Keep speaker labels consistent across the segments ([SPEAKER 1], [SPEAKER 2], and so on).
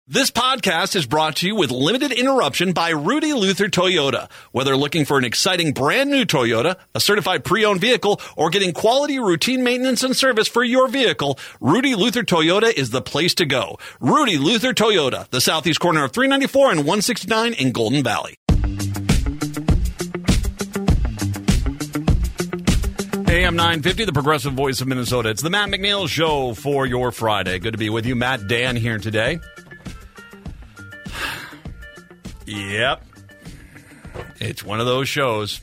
[SPEAKER 1] This podcast is brought to you with limited interruption by Rudy Luther Toyota. Whether looking for an exciting brand new Toyota, a certified pre-owned vehicle, or getting quality routine maintenance and service for your vehicle, Rudy Luther Toyota is the place to go. Rudy Luther Toyota, the southeast corner of 394 and 169 in Golden Valley. AM 950, the progressive voice of Minnesota. It's the Matt McNeil Show for your Friday. Good to be with you. Matt, Dan here today. Yep. It's one of those shows.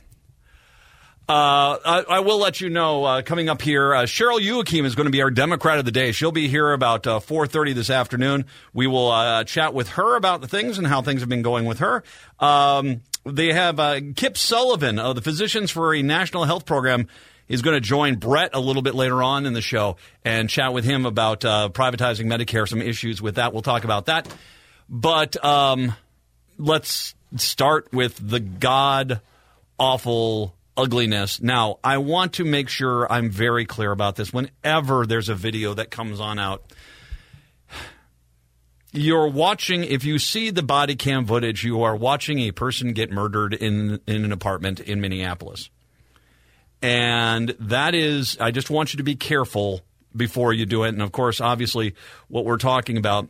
[SPEAKER 1] I will let you know, coming up here, Cheryl Youakim is going to be our Democrat of the Day. She'll be here about 4:30 this afternoon. We will chat with her about the things and how things have been going with her. They have Kip Sullivan of the Physicians for a National Health Program is going to join Brett a little bit later on in the show and chat with him about privatizing Medicare, some issues with that. We'll talk about that. But let's start with the god-awful ugliness. Now, I want to make sure I'm very clear about this. Whenever there's a video that comes on out, you're watching, if you see the body cam footage, you are watching a person get murdered in an apartment in Minneapolis. And that is, I just want you to be careful before you do it. And, of course, obviously, what we're talking about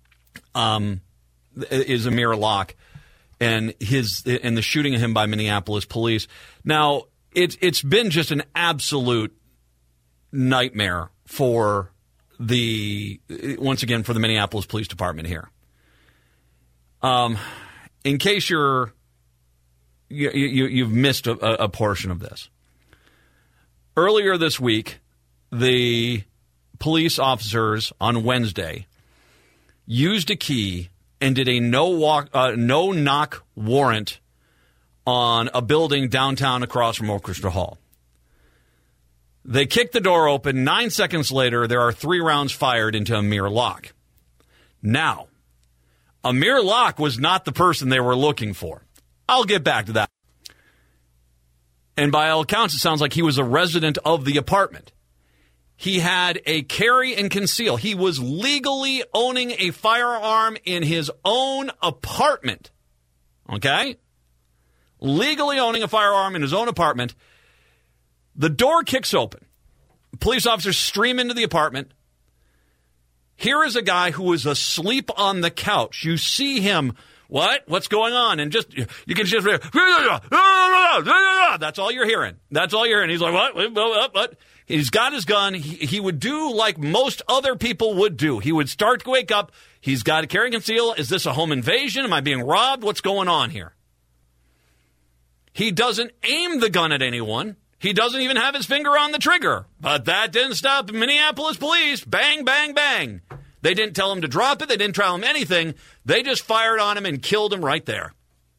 [SPEAKER 1] is Amir Locke and the shooting of him by Minneapolis police. Now, it's been just an absolute nightmare for the Minneapolis Police Department here. In case you've missed a portion of this. Earlier this week, the police officers on Wednesday used a key and did a no-knock warrant on a building downtown across from Orchestra Hall. They kicked the door open. 9 seconds later, there are 3 rounds fired into Amir Locke. Now, Amir Locke was not the person they were looking for. I'll get back to that. And by all accounts, it sounds like he was a resident of the apartment. He had a carry and conceal. He was legally owning a firearm in his own apartment. Okay? Legally owning a firearm in his own apartment. The door kicks open. Police officers stream into the apartment. Here is a guy who is asleep on the couch. You see him. What's going on? And you can just, that's all you're hearing. That's all you're hearing. He's like, what? He's got his gun. He would do like most other people would do. He would start to wake up. He's got to carry and conceal. Is this a home invasion? Am I being robbed? What's going on here? He doesn't aim the gun at anyone. He doesn't even have his finger on the trigger. But that didn't stop Minneapolis police. Bang, bang, bang. They didn't tell him to drop it. They didn't tell him anything. They just fired on him and killed him right there.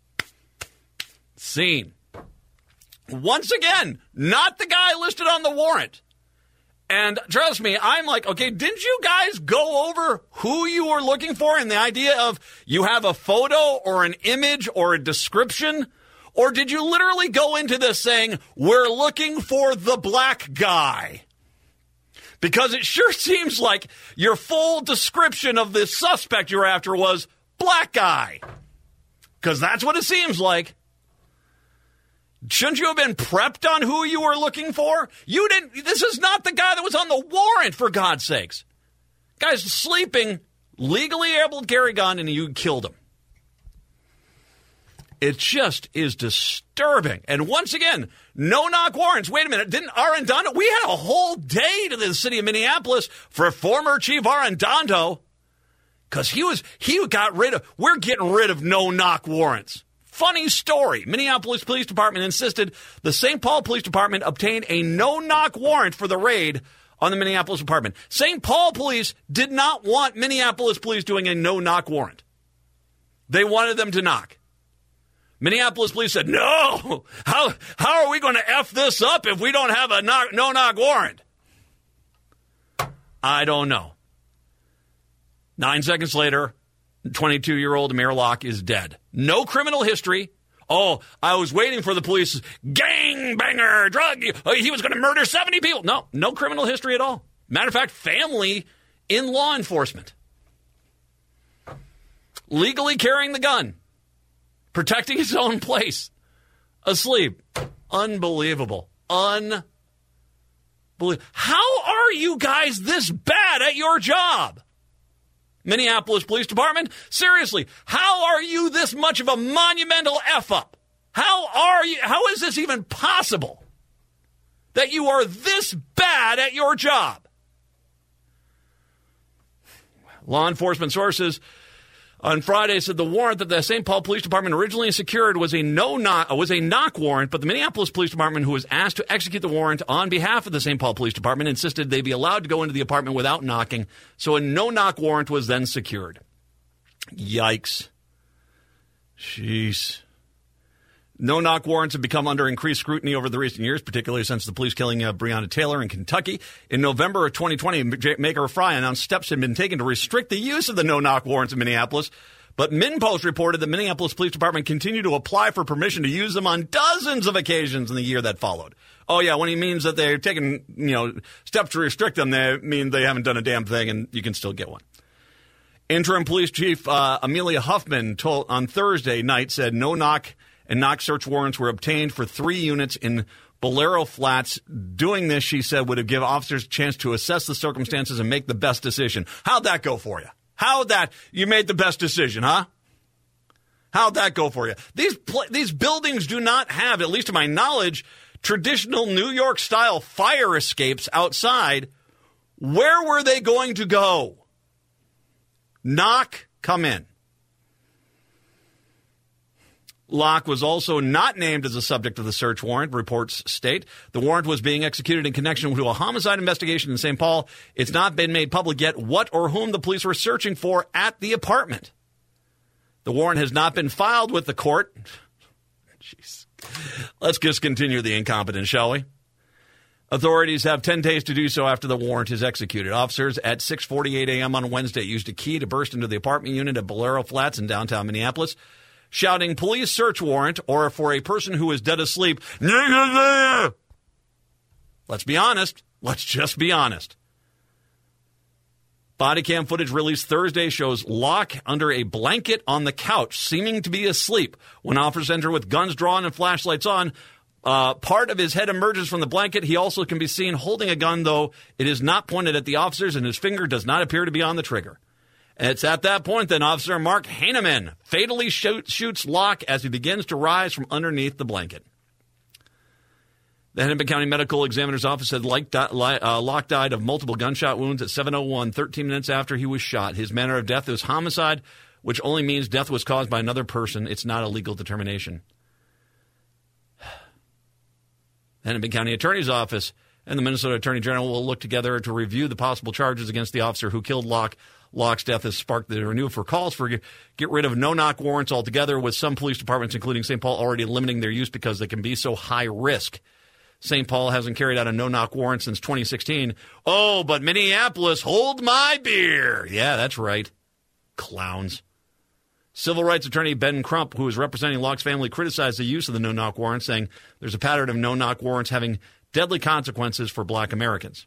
[SPEAKER 1] Scene. Once again, not the guy listed on the warrant. And trust me, I'm like, okay, didn't you guys go over who you were looking for and the idea of you have a photo or an image or a description? Or did you literally go into this saying, we're looking for the black guy? Because it sure seems like your full description of the suspect you're after was black guy. Because that's what it seems like. Shouldn't you have been prepped on who you were looking for? You didn't. This is not the guy that was on the warrant, for God's sakes. Guy's sleeping, legally able to carry a gun, and you killed him. It just is disturbing. And once again, no-knock warrants. Wait a minute. Didn't Arradondo? We had a whole day to the city of Minneapolis for former Chief Arradondo because we're getting rid of no-knock warrants. Funny story. Minneapolis Police Department insisted the St. Paul Police Department obtain a no-knock warrant for the raid on the Minneapolis apartment. St. Paul Police did not want Minneapolis Police doing a no-knock warrant. They wanted them to knock. Minneapolis police said, no, how are we going to F this up if we don't have a no-knock warrant? I don't know. 9 seconds later, 22-year-old Amir Locke is dead. No criminal history. Oh, I was waiting for the police. Gangbanger, drug. He was going to murder 70 people. No criminal history at all. Matter of fact, family in law enforcement. legally carrying the gun, protecting his own place, asleep. Unbelievable. Unbelievable. How are you guys this bad at your job? Minneapolis Police Department, seriously, how are you this much of a monumental F-up? How is this even possible that you are this bad at your job? Law enforcement sources on Friday said the warrant that the St. Paul Police Department originally secured was a knock warrant, but the Minneapolis Police Department, who was asked to execute the warrant on behalf of the St. Paul Police Department, insisted they be allowed to go into the apartment without knocking, so a no-knock warrant was then secured. Yikes. Jeez. No-knock warrants have become under increased scrutiny over the recent years, particularly since the police killing Breonna Taylor in Kentucky. In November of 2020, Maker Fry announced steps had been taken to restrict the use of the no-knock warrants in Minneapolis. But MinnPost reported the Minneapolis Police Department continued to apply for permission to use them on dozens of occasions in the year that followed. Oh, yeah, when he means that they're taking steps to restrict them, they mean they haven't done a damn thing and you can still get one. Interim Police Chief Amelia Huffman on Thursday night said no-knock and knock search warrants were obtained for 3 units in Bolero Flats. Doing this, she said, would have given officers a chance to assess the circumstances and make the best decision. How'd that go for you? You made the best decision, huh? How'd that go for you? These buildings do not have, at least to my knowledge, traditional New York-style fire escapes outside. Where were they going to go? Knock, come in. Locke was also not named as a subject of the search warrant, reports state. The warrant was being executed in connection with a homicide investigation in St. Paul. It's not been made public yet what or whom the police were searching for at the apartment. The warrant has not been filed with the court. Jeez. Let's just continue the incompetence, shall we? Authorities have 10 days to do so after the warrant is executed. Officers at 6:48 a.m. on Wednesday used a key to burst into the apartment unit at Bolero Flats in downtown Minneapolis, shouting police search warrant or for a person who is dead asleep. Let's be honest. Let's just be honest. Body cam footage released Thursday shows Locke under a blanket on the couch, seeming to be asleep. When officers enter with guns drawn and flashlights on, part of his head emerges from the blanket. He also can be seen holding a gun, though it is not pointed at the officers, and his finger does not appear to be on the trigger. It's at that point that Officer Mark Heineman fatally shoots Locke as he begins to rise from underneath the blanket. The Hennepin County Medical Examiner's Office said Locke died of multiple gunshot wounds at 7:01, 13 minutes after he was shot. His manner of death is homicide, which only means death was caused by another person. It's not a legal determination. The Hennepin County Attorney's Office and the Minnesota Attorney General will look together to review the possible charges against the officer who killed Locke. Locke's death has sparked the renewal for calls for get rid of no-knock warrants altogether, with some police departments, including St. Paul, already limiting their use because they can be so high risk. St. Paul hasn't carried out a no-knock warrant since 2016. Oh, but Minneapolis, hold my beer. Yeah, that's right. Clowns. Civil rights attorney Ben Crump, who is representing Locke's family, criticized the use of the no-knock warrant, saying there's a pattern of no-knock warrants having deadly consequences for black Americans.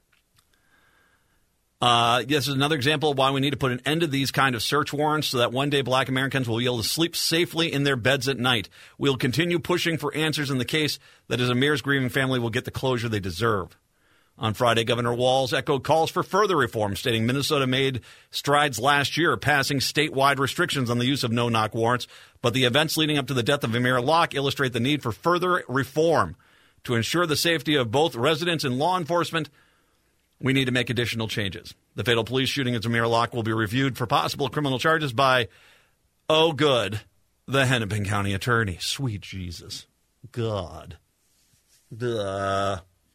[SPEAKER 1] This is another example of why we need to put an end to these kind of search warrants so that one day black Americans will be able to sleep safely in their beds at night. We'll continue pushing for answers in the case that as Amir's grieving family will get the closure they deserve. On Friday, Governor Walz echoed calls for further reform, stating Minnesota made strides last year, passing statewide restrictions on the use of no-knock warrants, but the events leading up to the death of Amir Locke illustrate the need for further reform. To ensure the safety of both residents and law enforcement, we need to make additional changes. The fatal police shooting at Amir Locke will be reviewed for possible criminal charges by, oh good, the Hennepin County Attorney. Sweet Jesus. God. Duh.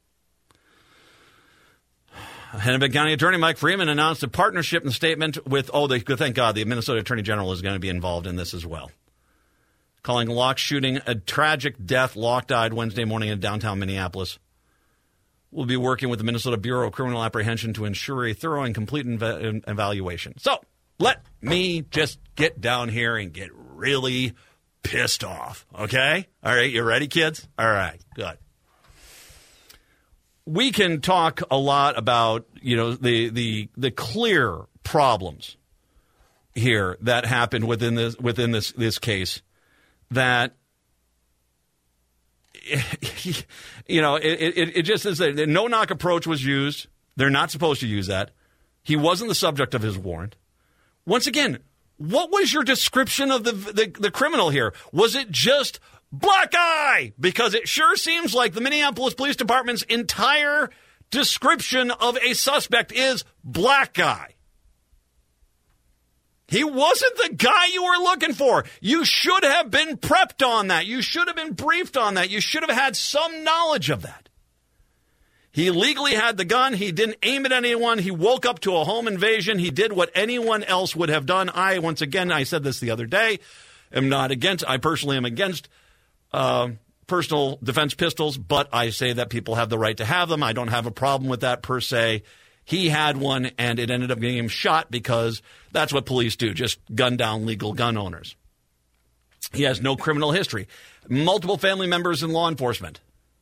[SPEAKER 1] Hennepin County Attorney Mike Freeman announced a partnership and statement with, thank God, the Minnesota Attorney General is going to be involved in this as well. Calling Locke's shooting a tragic death. Locke died Wednesday morning in downtown Minneapolis. We'll be working with the Minnesota Bureau of Criminal Apprehension to ensure a thorough and complete evaluation. So let me just get down here and get really pissed off, okay? All right, you ready, kids? All right, good. We can talk a lot about, the clear problems here that happened within this case that it just is a no-knock approach was used. They're not supposed to use that. He wasn't the subject of his warrant. Once again, what was your description of the criminal here? Was it just black eye? Because it sure seems like the Minneapolis Police Department's entire description of a suspect is black guy. He wasn't the guy you were looking for. You should have been prepped on that. You should have been briefed on that. You should have had some knowledge of that. He legally had the gun. He didn't aim at anyone. He woke up to a home invasion. He did what anyone else would have done. I said this the other day, I personally am against personal defense pistols, but I say that people have the right to have them. I don't have a problem with that per se. He had one, and it ended up getting him shot because that's what police do, just gun down legal gun owners. He has no criminal history. Multiple family members in law enforcement.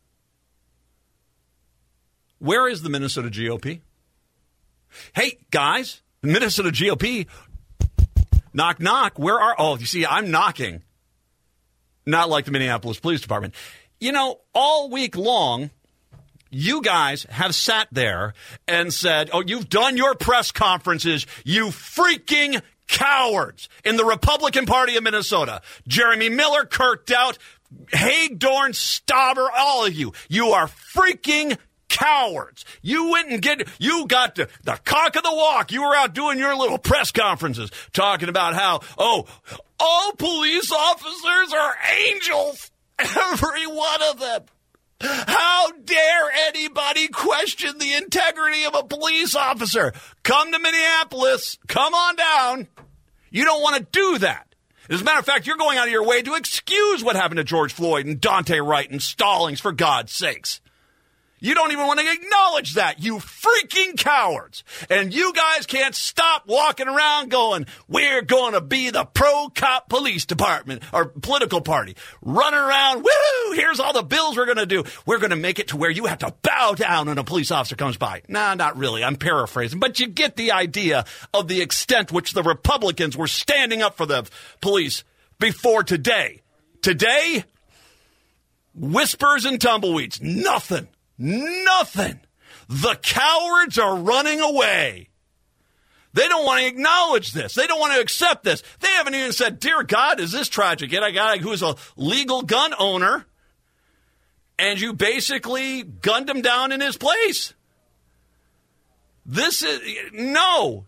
[SPEAKER 1] Where is the Minnesota GOP? Hey, guys, Minnesota GOP, knock, knock. Where are, you see, I'm knocking. Not like the Minneapolis Police Department. All week long, you guys have sat there and said, you've done your press conferences, you freaking cowards in the Republican Party of Minnesota. Jeremy Miller, Kurt Doubt, Hagedorn, Stauber, all of you. You are freaking cowards. You went and you got the cock of the walk. You were out doing your little press conferences talking about how, all police officers are angels. Every one of them. How dare anybody question the integrity of a police officer? Come to Minneapolis. Come on down. You don't want to do that. As a matter of fact, you're going out of your way to excuse what happened to George Floyd and Dante Wright and Stallings, for God's sakes. You don't even want to acknowledge that, you freaking cowards. And you guys can't stop walking around going, we're going to be the pro-cop police department or political party. Running around, woo, here's all the bills we're going to do. We're going to make it to where you have to bow down when a police officer comes by. Nah, not really. I'm paraphrasing. But you get the idea of the extent which the Republicans were standing up for the police before today. Today, whispers and tumbleweeds. Nothing. Nothing. The cowards are running away. They don't want to acknowledge this. They don't want to accept this. They haven't even said, dear God, is this tragic? Yet I got a guy who's a legal gun owner, and you basically gunned him down in his place. This is, no.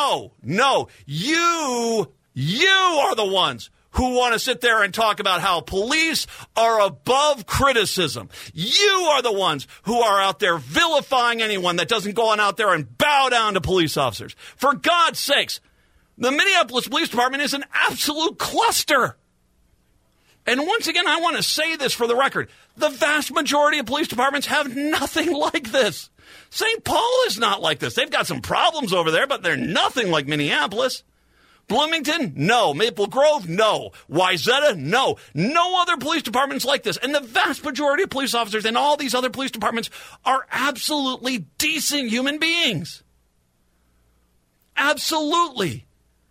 [SPEAKER 1] You are the ones who want to sit there and talk about how police are above criticism. You are the ones who are out there vilifying anyone that doesn't go on out there and bow down to police officers. For God's sakes, the Minneapolis Police Department is an absolute cluster. And once again, I want to say this for the record. The vast majority of police departments have nothing like this. St. Paul is not like this. They've got some problems over there, but they're nothing like Minneapolis. Bloomington? No. Maple Grove? No. Wayzata? No. No other police departments like this. And the vast majority of police officers in all these other police departments are absolutely decent human beings. Absolutely.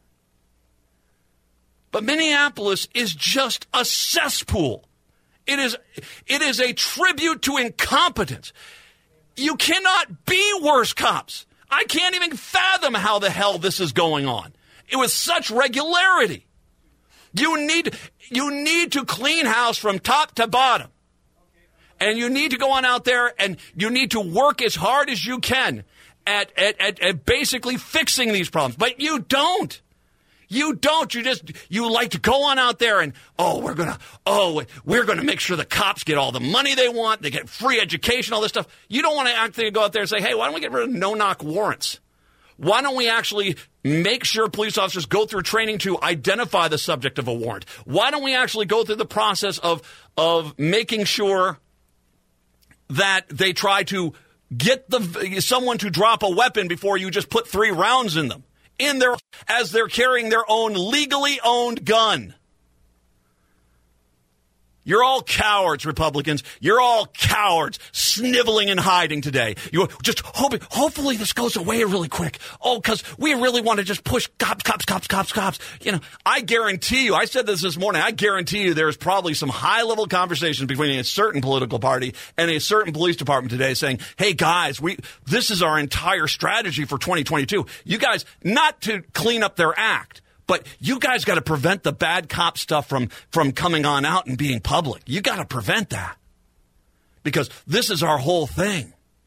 [SPEAKER 1] But Minneapolis is just a cesspool. It is a tribute to incompetence. You cannot be worse cops. I can't even fathom how the hell this is going on. It was such regularity. You need to clean house from top to bottom. And you need to go on out there and you need to work as hard as you can at basically fixing these problems. But you don't. You don't. You like to go on out there and, we're going to make sure the cops get all the money they want. They get free education, all this stuff. You don't want to actually go out there and say, hey, why don't we get rid of no-knock warrants? Why don't we actually make sure police officers go through training to identify the subject of a warrant? Why don't we actually go through the process of making sure that they try to get someone to drop a weapon before you just put 3 rounds in them as they're carrying their own legally owned gun? You're all cowards, Republicans. You're all cowards, sniveling and hiding today. You just hopefully this goes away really quick. Oh, because we really want to just push cops. You know, I guarantee you, I said this morning, I guarantee you there's probably some high-level conversations between a certain political party and a certain police department today saying, hey, guys, this is our entire strategy for 2022. You guys, not to clean up their act, but you guys got to prevent the bad cop stuff from coming on out and being public. You got to prevent that because this is our whole thing.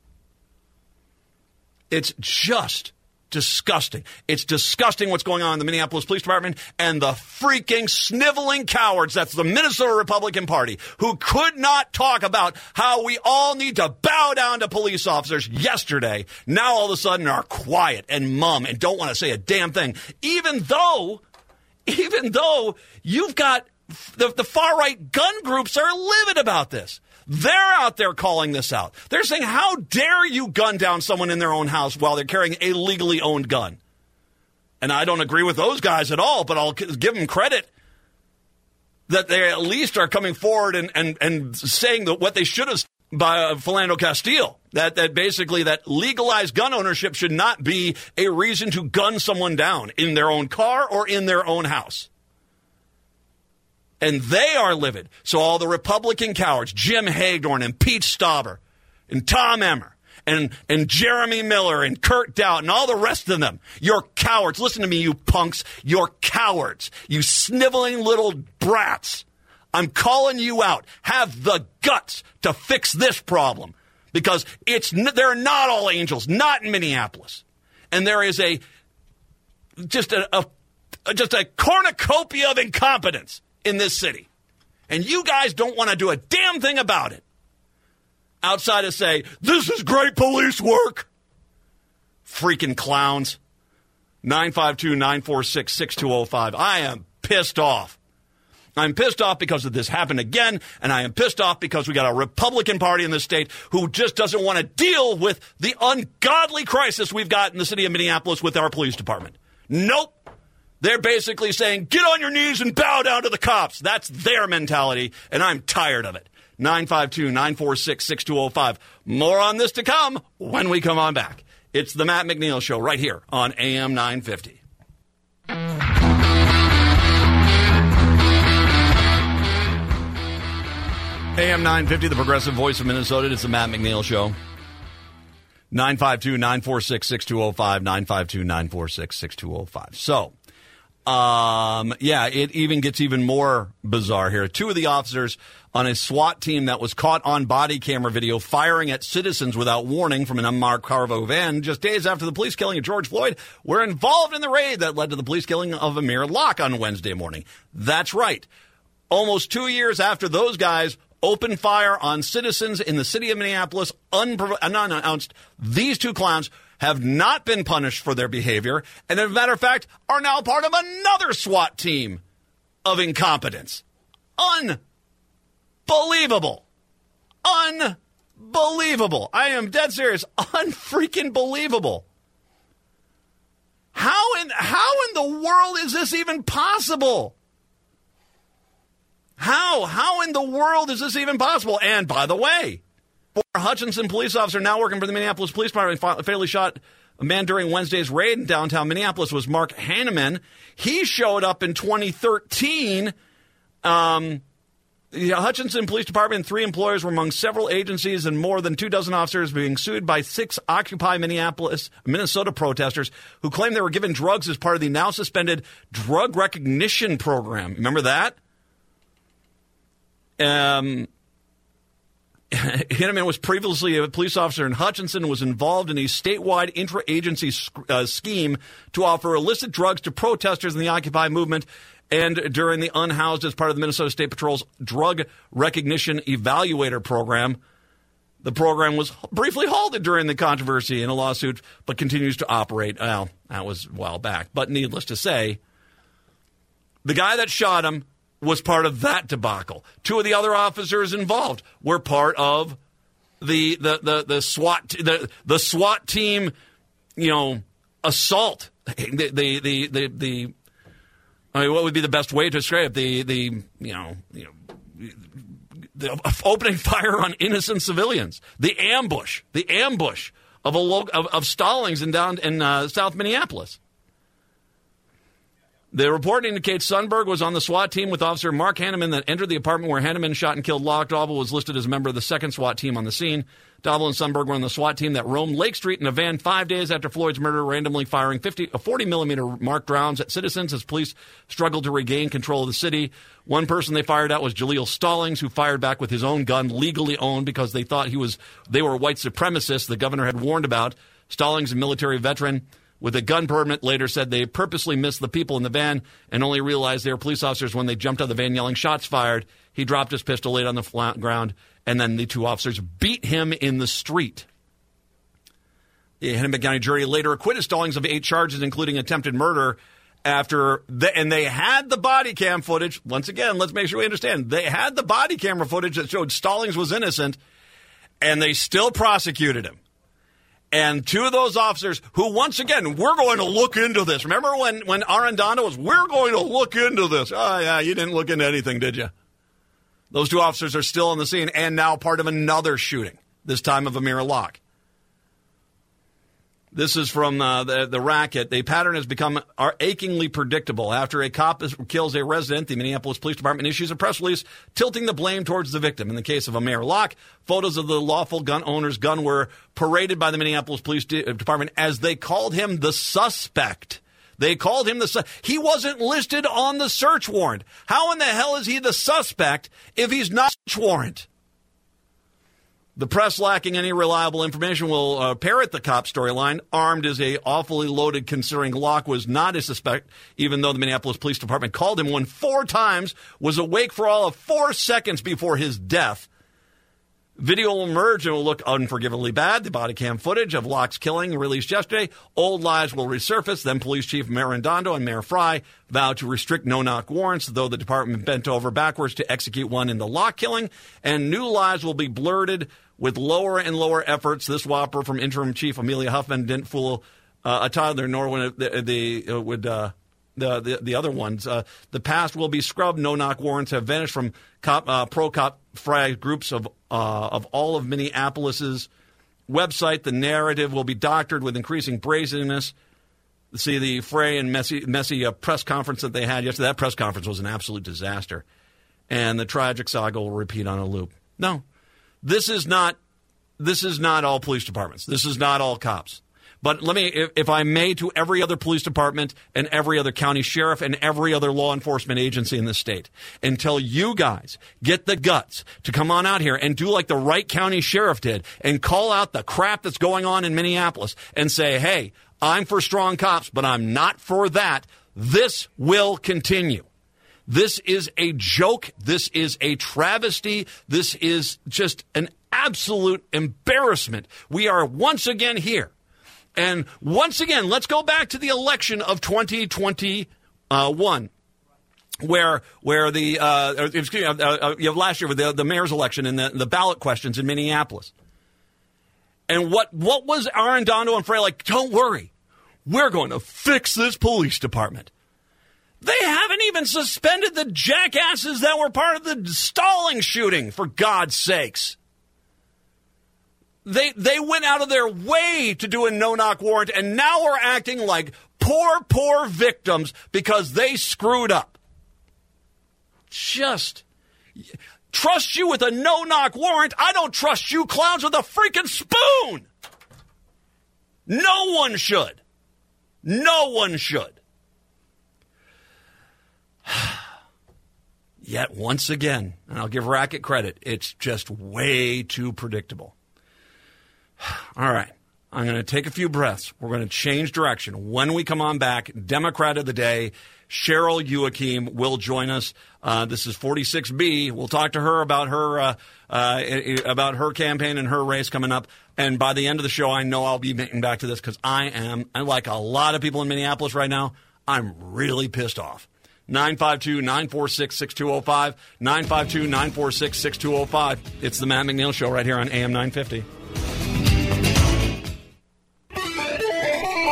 [SPEAKER 1] It's just disgusting. It's disgusting what's going on in the Minneapolis Police Department and the freaking sniveling cowards, that's the Minnesota Republican Party, who could not talk about how we all need to bow down to police officers yesterday, now all of a sudden are quiet and mum and don't want to say a damn thing, even though you've got the far-right gun groups are livid about this. They're out there calling this out. They're saying, how dare you gun down someone in their own house while they're carrying a legally owned gun? And I don't agree with those guys at all, but I'll give them credit that they at least are coming forward and saying that what they should have by Philando Castile, that basically that legalized gun ownership should not be a reason to gun someone down in their own car or in their own house. And they are livid. So all the Republican cowards, Jim Hagedorn and Pete Stauber and Tom Emmer and Jeremy Miller and Kurt Dowd and all the rest of them, you're cowards. Listen to me, you punks. You're cowards. You sniveling little brats. I'm calling you out. Have the guts to fix this problem because they're not all angels, not in Minneapolis. And there is just a cornucopia of incompetence in this city. And you guys don't want to do a damn thing about it. Outside of say, this is great police work. Freaking clowns. 952-946-6205. I am pissed off. I'm pissed off because this happened again, and I am pissed off because we got a Republican Party in this state who just doesn't want to deal with the ungodly crisis we've got in the city of Minneapolis with our police department. Nope. They're basically saying, get on your knees and bow down to the cops. That's their mentality, and I'm tired of it. 952-946-6205. More on this to come when we come on back. It's the Matt McNeil Show right here on AM 950. AM 950, the progressive voice of Minnesota. It's the Matt McNeil Show. 952-946-6205, 952-946-6205. So, it even gets even more bizarre here. Two of the officers on a SWAT team that was caught on body camera video firing at citizens without warning from an unmarked Carvo van just days after the police killing of George Floyd were involved in the raid that led to the police killing of Amir Locke on Wednesday morning. That's right. Almost 2 years after those guys opened fire on citizens in the city of Minneapolis unannounced, these two clowns have not been punished for their behavior, and as a matter of fact, are now part of another SWAT team of incompetence. Unbelievable. Unbelievable. I am dead serious. Unfreaking believable. How in the world is this even possible? How in the world is this even possible? And by the way, former Hutchinson police officer now working for the Minneapolis Police Department fatally shot a man during Wednesday's raid in downtown Minneapolis was Mark Hanneman. He showed up in 2013. The Hutchinson Police Department and 3 employees were among several agencies and more than 24 officers being sued by 6 Occupy Minnesota protesters who claimed they were given drugs as part of the now suspended drug recognition program. Remember that? Hanneman was previously a police officer in Hutchinson and was involved in a statewide intra-agency scheme to offer illicit drugs to protesters in the Occupy movement and during the unhoused as part of the Minnesota State Patrol's Drug Recognition Evaluator Program. The program was briefly halted during the controversy in a lawsuit, but continues to operate. Well, that was a while back. But needless to say, the guy that shot him was part of that debacle. 2 of the other officers involved were part of the SWAT team, assault. What would be the best way to describe the opening fire on innocent civilians. The ambush of Stallings in South Minneapolis. The report indicates Sundberg was on the SWAT team with Officer Mark Hanneman that entered the apartment where Hanneman shot and killed Locke. Dauble was listed as a member of the 2nd SWAT team on the scene. Dauble and Sundberg were on the SWAT team that roamed Lake Street in a van 5 days after Floyd's murder, randomly firing 40-millimeter marked rounds at citizens as police struggled to regain control of the city. One person they fired at was Jaleel Stallings, who fired back with his own gun, legally owned, because they thought they were white supremacists the governor had warned about. Stallings, a military veteran with a gun permit, later said they purposely missed the people in the van and only realized they were police officers when they jumped out of the van yelling, "Shots fired." He dropped his pistol, laid on the ground, and then the two officers beat him in the street. The Hennepin County jury later acquitted Stallings of 8 charges, including attempted murder, and they had the body cam footage. Once again, let's make sure we understand. They had the body camera footage that showed Stallings was innocent, and they still prosecuted him. And 2 of those officers who, once again, we're going to look into this. Remember when Arendano was, we're going to look into this. Oh, yeah, you didn't look into anything, did you? Those 2 officers are still on the scene and now part of another shooting, this time of Amir Locke. This is from the Racket. The pattern has become achingly predictable. After a cop kills a resident, the Minneapolis Police Department issues a press release tilting the blame towards the victim. In the case of Amir Locke, photos of the lawful gun owner's gun were paraded by the Minneapolis Police Department as they called him the suspect. They called him he wasn't listed on the search warrant. How in the hell is he the suspect if he's not on the search warrant? The press, lacking any reliable information, will parrot the cop storyline. Armed is awfully loaded, considering Locke was not a suspect, even though the Minneapolis Police Department called him one 4 times, was awake for all of 4 seconds before his death. Video will emerge and will look unforgivably bad. The body cam footage of Locke's killing released yesterday. Old lies will resurface. Then Police Chief Mayor Arendano and Mayor Fry vowed to restrict no-knock warrants, though the department bent over backwards to execute one in the Locke killing. And new lies will be blurted with lower and lower efforts. This whopper from Interim Chief Amelia Huffman didn't fool a toddler, nor would the other ones. The past will be scrubbed. No-knock warrants have vanished from pro-cop Fry groups of all of Minneapolis's website. The narrative will be doctored with increasing brazenness. See the fray and messy press conference that they had yesterday. That press conference was an absolute disaster. And the tragic saga will repeat on a loop. No, this is not all police departments. This is not all cops. But let me, if I may, to every other police department and every other county sheriff and every other law enforcement agency in the state, until you guys get the guts to come on out here and do like the Wright County sheriff did and call out the crap that's going on in Minneapolis and say, hey, I'm for strong cops, but I'm not for that, this will continue. This is a joke. This is a travesty. This is just an absolute embarrassment. We are once again here. And once again, let's go back to the election of 2021, where last year with the mayor's election and the ballot questions in Minneapolis. And what was Arendano and Frey like? Don't worry, we're going to fix this police department. They haven't even suspended the jackasses that were part of the Stallings shooting, for God's sakes. They went out of their way to do a no-knock warrant, and now we're acting like poor victims because they screwed up. Just trust you with a no-knock warrant. I don't trust you clowns with a freaking spoon. No one should. No one should. Yet once again, and I'll give Racket credit, it's just way too predictable. All right, I'm going to take a few breaths. We're going to change direction. When we come on back, Democrat of the Day, Cheryl Joachim will join us. This is 46B. We'll talk to her about her campaign and her race coming up. And by the end of the show, I know I'll be getting back to this because I like a lot of people in Minneapolis right now, I'm really pissed off. 952-946-6205, 952-946-6205. It's the Matt McNeil Show right here on AM 950.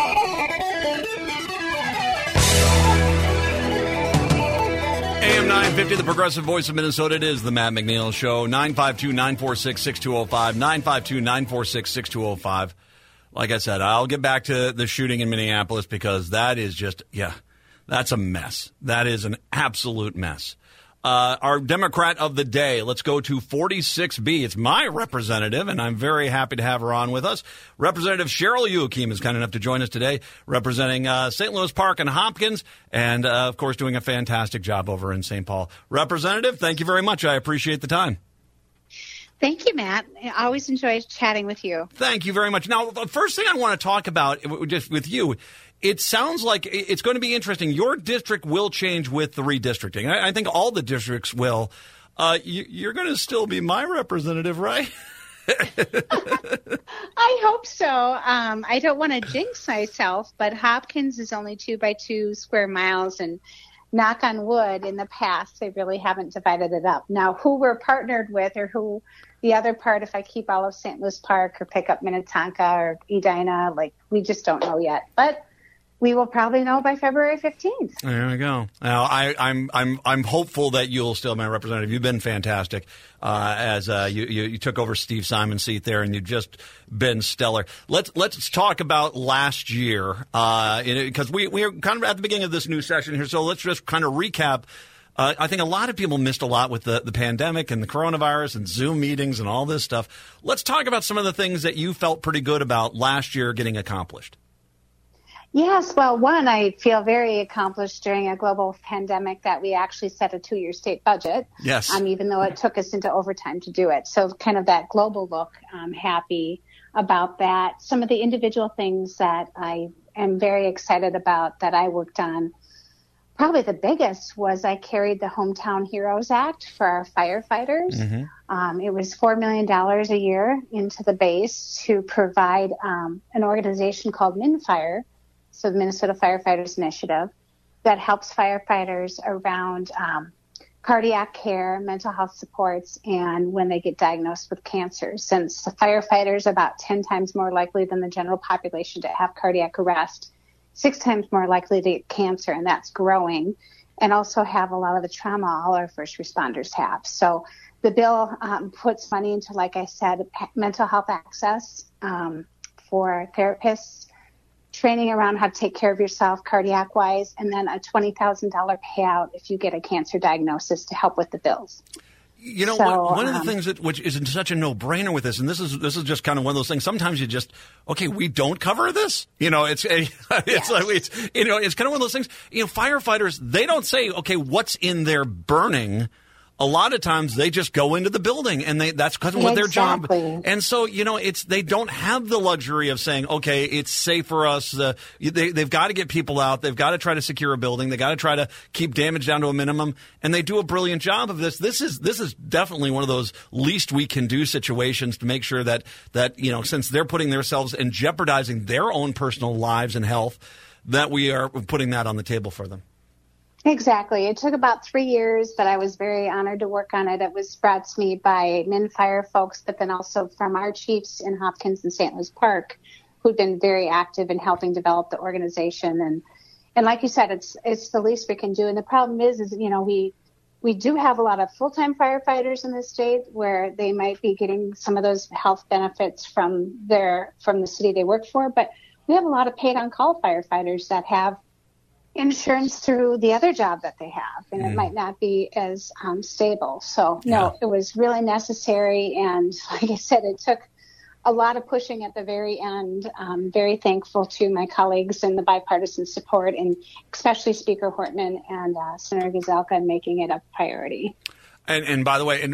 [SPEAKER 1] AM 950 950, the progressive voice of Minnesota. It is the Matt McNeil Show. 952-946-6205. 952-946-6205. Like I said, I'll get back to the shooting in Minneapolis because that is just, that's a mess. That is an absolute mess. Our Democrat of the day, let's go to 46B. It's my representative, and I'm very happy to have her on with us. Representative Cheryl Youakim is kind enough to join us today, representing St. Louis Park and Hopkins, and, of course, doing a fantastic job over in St. Paul. Representative, thank you very much. I appreciate the time.
[SPEAKER 2] Thank you, Matt. I always enjoy chatting with you.
[SPEAKER 1] Thank you very much. Now, the first thing I want to talk about just with you, it sounds like it's going to be interesting. Your district will change with the redistricting. I think all the districts will. You're going to still be my representative, right?
[SPEAKER 2] I hope so. I don't want to jinx myself, but Hopkins is only 2 by 2 square miles, and knock on wood, in the past, they really haven't divided it up. Now, who we're partnered with or who the other part, if I keep all of St. Louis Park or pick up Minnetonka or Edina, we just don't know yet. But we will probably know by February 15th.
[SPEAKER 1] There we go. Now, I'm hopeful that you'll still be my representative. You've been fantastic as you took over Steve Simon's seat there, and you've just been stellar. Let's talk about last year because we're kind of at the beginning of this new session here. So let's just kind of recap. I think a lot of people missed a lot with the pandemic and the coronavirus and Zoom meetings and all this stuff. Let's talk about some of the things that you felt pretty good about last year getting accomplished.
[SPEAKER 2] Yes, well, one, I feel very accomplished during a global pandemic that we actually set a 2-year state budget.
[SPEAKER 1] Yes.
[SPEAKER 2] Even though it took us into overtime to do it. So kind of that global look, I'm happy about that. Some of the individual things that I am very excited about that I worked on, probably the biggest was I carried the Hometown Heroes Act for our firefighters. Mm-hmm. It was $4 million a year into the base to provide an organization called MinFire, so the Minnesota Firefighters Initiative, that helps firefighters around cardiac care, mental health supports, and when they get diagnosed with cancer. Since the firefighters are about 10 times more likely than the general population to have cardiac arrest, 6 times more likely to get cancer, and that's growing, and also have a lot of the trauma all our first responders have. So the bill puts money into, like I said, mental health access for therapists, training around how to take care of yourself cardiac-wise, and then a $20,000 payout if you get a cancer diagnosis to help with the bills.
[SPEAKER 1] You know, one of the things which is such a no-brainer with this, and this is just kind of one of those things. Sometimes you just, okay, we don't cover this. You know, it's kind of one of those things. You know, firefighters, they don't say, okay, what's in there burning. A lot of times they just go into the building, and that's because of what their job. And so, you know, they don't have the luxury of saying, okay, it's safe for us. They've got to get people out. They've got to try to secure a building. They got to try to keep damage down to a minimum. And they do a brilliant job of this. This is definitely one of those least we can do situations to make sure that, you know, since they're putting themselves and jeopardizing their own personal lives and health, that we are putting that on the table for them.
[SPEAKER 2] Exactly. It took about 3 years, but I was very honored to work on it. It was brought to me by MinFire folks, but then also from our chiefs in Hopkins and St. Louis Park, who've been very active in helping develop the organization. And like you said, it's the least we can do. And the problem is, you know, we do have a lot of full-time firefighters in the state where they might be getting some of those health benefits from the city they work for, but we have a lot of paid-on-call firefighters that have insurance through the other job that they have, and it might not be as stable. So, It was really necessary, and like I said, it took a lot of pushing at the very end. I'm very thankful to my colleagues and the bipartisan support, and especially Speaker Hortman and Senator Gazelka in making it a priority.
[SPEAKER 1] And by the way,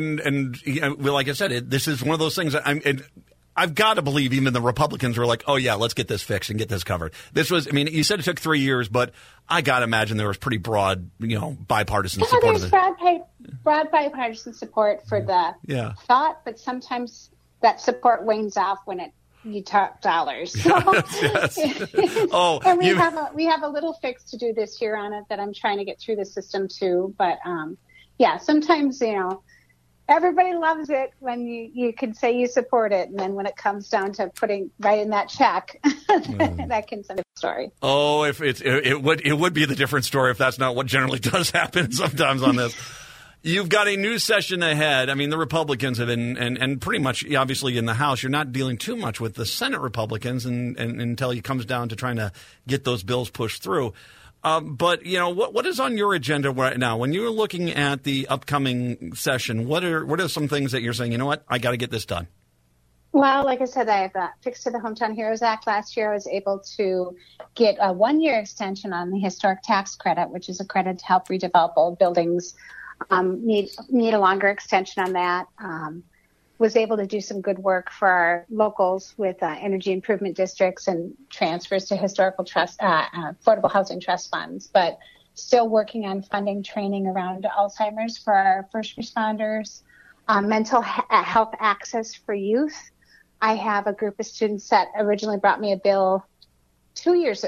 [SPEAKER 1] like I said, this is one of those things that I've got to believe even the Republicans were like, oh, yeah, let's get this fixed and get this covered. You said it took 3 years, but I got to imagine there was pretty broad, bipartisan support.
[SPEAKER 2] There's broad bipartisan support for the thought, but sometimes that support wanes off when you talk dollars. So,
[SPEAKER 1] yes.
[SPEAKER 2] And we have a little fix to do this year on it that I'm trying to get through the system too. But, sometimes, everybody loves it when you can say you support it, and then when it comes down to writing that check, that can send a story.
[SPEAKER 1] Oh, if it would be the different story if that's not what generally does happen sometimes on this. You've got a new session ahead. I mean, the Republicans have been, and pretty much, obviously, in the House, you're not dealing too much with the Senate Republicans and until it comes down to trying to get those bills pushed through. But, what is on your agenda right now? When you're looking at the upcoming session, what are some things that you're saying, you know what, I got to get this done?
[SPEAKER 2] Well, like I said, I have fixed to the Hometown Heroes Act. Last year, I was able to get a 1-year extension on the historic tax credit, which is a credit to help redevelop old buildings. Need a longer extension on that. Was able to do some good work for our locals with energy improvement districts and transfers to historical trust, affordable housing trust funds, but still working on funding training around Alzheimer's for our first responders, mental health access for youth. I have a group of students that originally brought me a bill 2 years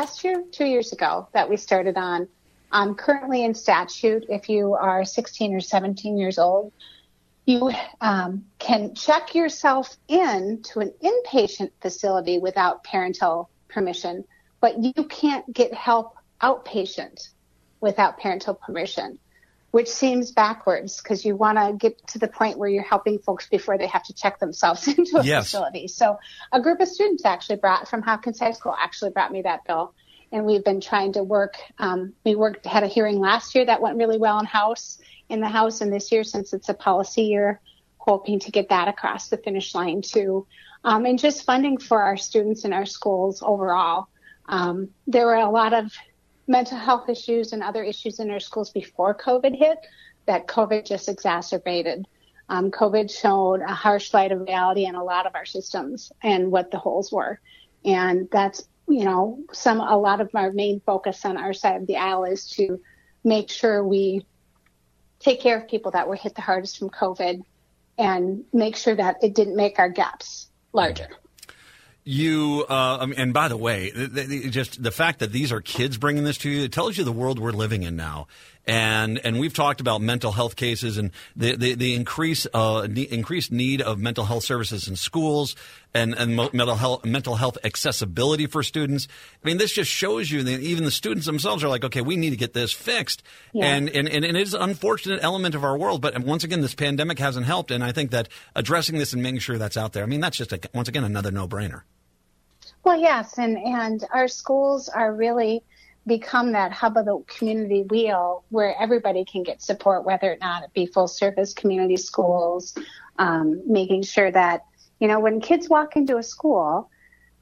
[SPEAKER 2] ago that we started on. Currently in statute, if you are 16 or 17 years old, you can check yourself in to an inpatient facility without parental permission, but you can't get help outpatient without parental permission, which seems backwards because you want to get to the point where you're helping folks before they have to check themselves into a facility. So a group of students from Hopkins High School brought me that bill. And we've been trying to work. Had a hearing last year that went really well in the House, and this year, since it's a policy year, hoping to get that across the finish line too. And just funding for our students in our schools overall. There were a lot of mental health issues and other issues in our schools before COVID hit that COVID just exacerbated. COVID showed a harsh light of reality in a lot of our systems and what the holes were, and that's a lot of our main focus on our side of the aisle is to make sure we take care of people that were hit the hardest from COVID and make sure that it didn't make our gaps larger.
[SPEAKER 1] You, and by the way, just the fact that these are kids bringing this to you, it tells you the world we're living in now. And we've talked about mental health cases and the increased need of mental health services in schools and mental health accessibility for students. I mean, this just shows you that even the students themselves are like, okay, we need to get this fixed. Yeah. And it is an unfortunate element of our world. But once again, this pandemic hasn't helped. And I think that addressing this and making sure that's out there, I mean, that's just, once again, another no-brainer.
[SPEAKER 2] Well, yes. And our schools are really become that hub of the community wheel where everybody can get support, whether or not it be full service community schools, making sure that, when kids walk into a school,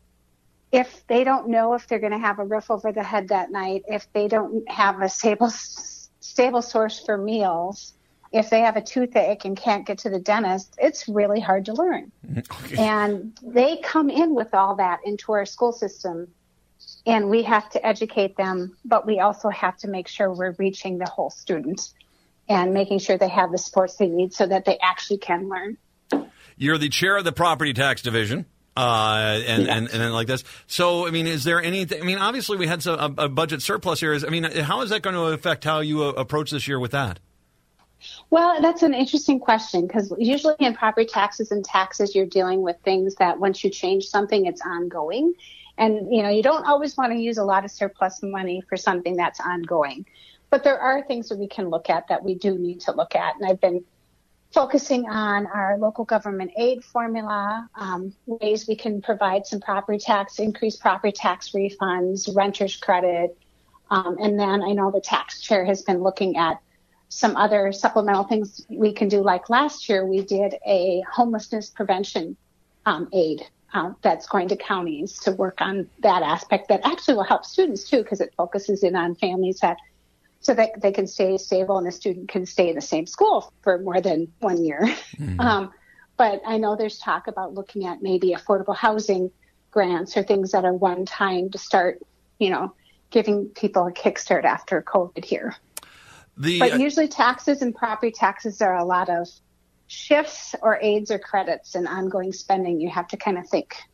[SPEAKER 2] if they don't know if they're going to have a roof over their head that night, if they don't have a stable source for meals, if they have a toothache and can't get to the dentist, it's really hard to learn. Okay. And they come in with all that into our school system. And we have to educate them, but we also have to make sure we're reaching the whole student and making sure they have the supports they need so that they actually can learn.
[SPEAKER 1] You're the chair of the Property Tax Division, and like this. So, I mean, is there anything? I mean, obviously we had a budget surplus here. I mean, how is that going to affect how you approach this year with that?
[SPEAKER 2] Well, that's an interesting question because usually in property taxes and taxes, you're dealing with things that once you change something, it's ongoing. And, you don't always want to use a lot of surplus money for something that's ongoing. But there are things that we can look at that we do need to look at. And I've been focusing on our local government aid formula, ways we can provide some increased property tax refunds, renter's credit. And then I know the tax chair has been looking at some other supplemental things we can do. Like last year, we did a homelessness prevention aid that's going to counties to work on that aspect that actually will help students too, because it focuses in on families so that they can stay stable and a student can stay in the same school for more than 1 year. Mm-hmm. But I know there's talk about looking at maybe affordable housing grants or things that are one time to start, giving people a kickstart after COVID here. But usually taxes and property taxes are a lot of shifts or aids or credits and ongoing spending. You have to kind of think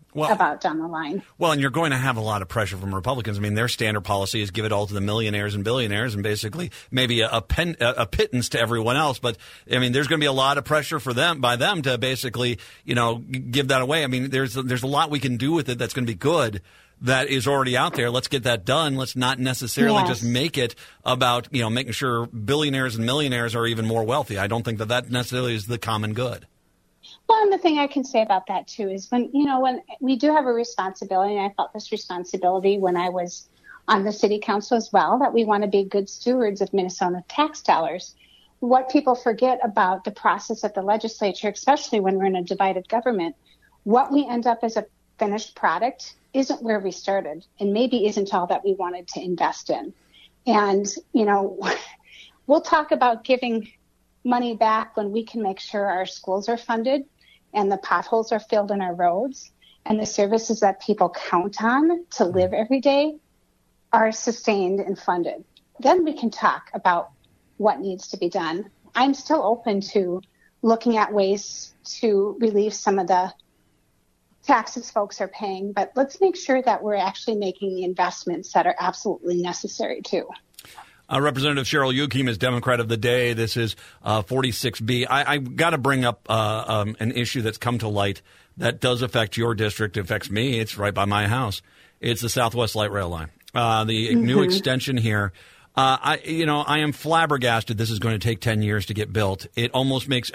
[SPEAKER 2] about down the line.
[SPEAKER 1] Well, and you're going to have a lot of pressure from Republicans. I mean, their standard policy is give it all to the millionaires and billionaires and basically maybe a pittance to everyone else. But, I mean, there's going to be a lot of pressure by them to basically, give that away. I mean, there's a lot we can do with it that's going to be good that is already out there. Let's get that done. Let's not necessarily just make it about, making sure billionaires and millionaires are even more wealthy. I don't think that necessarily is the common good.
[SPEAKER 2] Well, and the thing I can say about that, too, is when we do have a responsibility, and I felt this responsibility when I was on the city council as well, that we want to be good stewards of Minnesota tax dollars. What people forget about the process at the legislature, especially when we're in a divided government, what we end up as a finished product isn't where we started and maybe isn't all that we wanted to invest in. And, we'll talk about giving money back when we can make sure our schools are funded and the potholes are filled in our roads and the services that people count on to live every day are sustained and funded. Then we can talk about what needs to be done. I'm still open to looking at ways to relieve some of the taxes folks are paying, but let's make sure that we're actually making the investments that are absolutely necessary too.
[SPEAKER 1] Representative Cheryl Youakim is Democrat of the Day. This is 46B. I got to bring up an issue that's come to light that does affect your district. It affects me. It's right by my house. It's the Southwest Light Rail line. The new extension here. I am flabbergasted this is going to take 10 years to get built. It almost makes,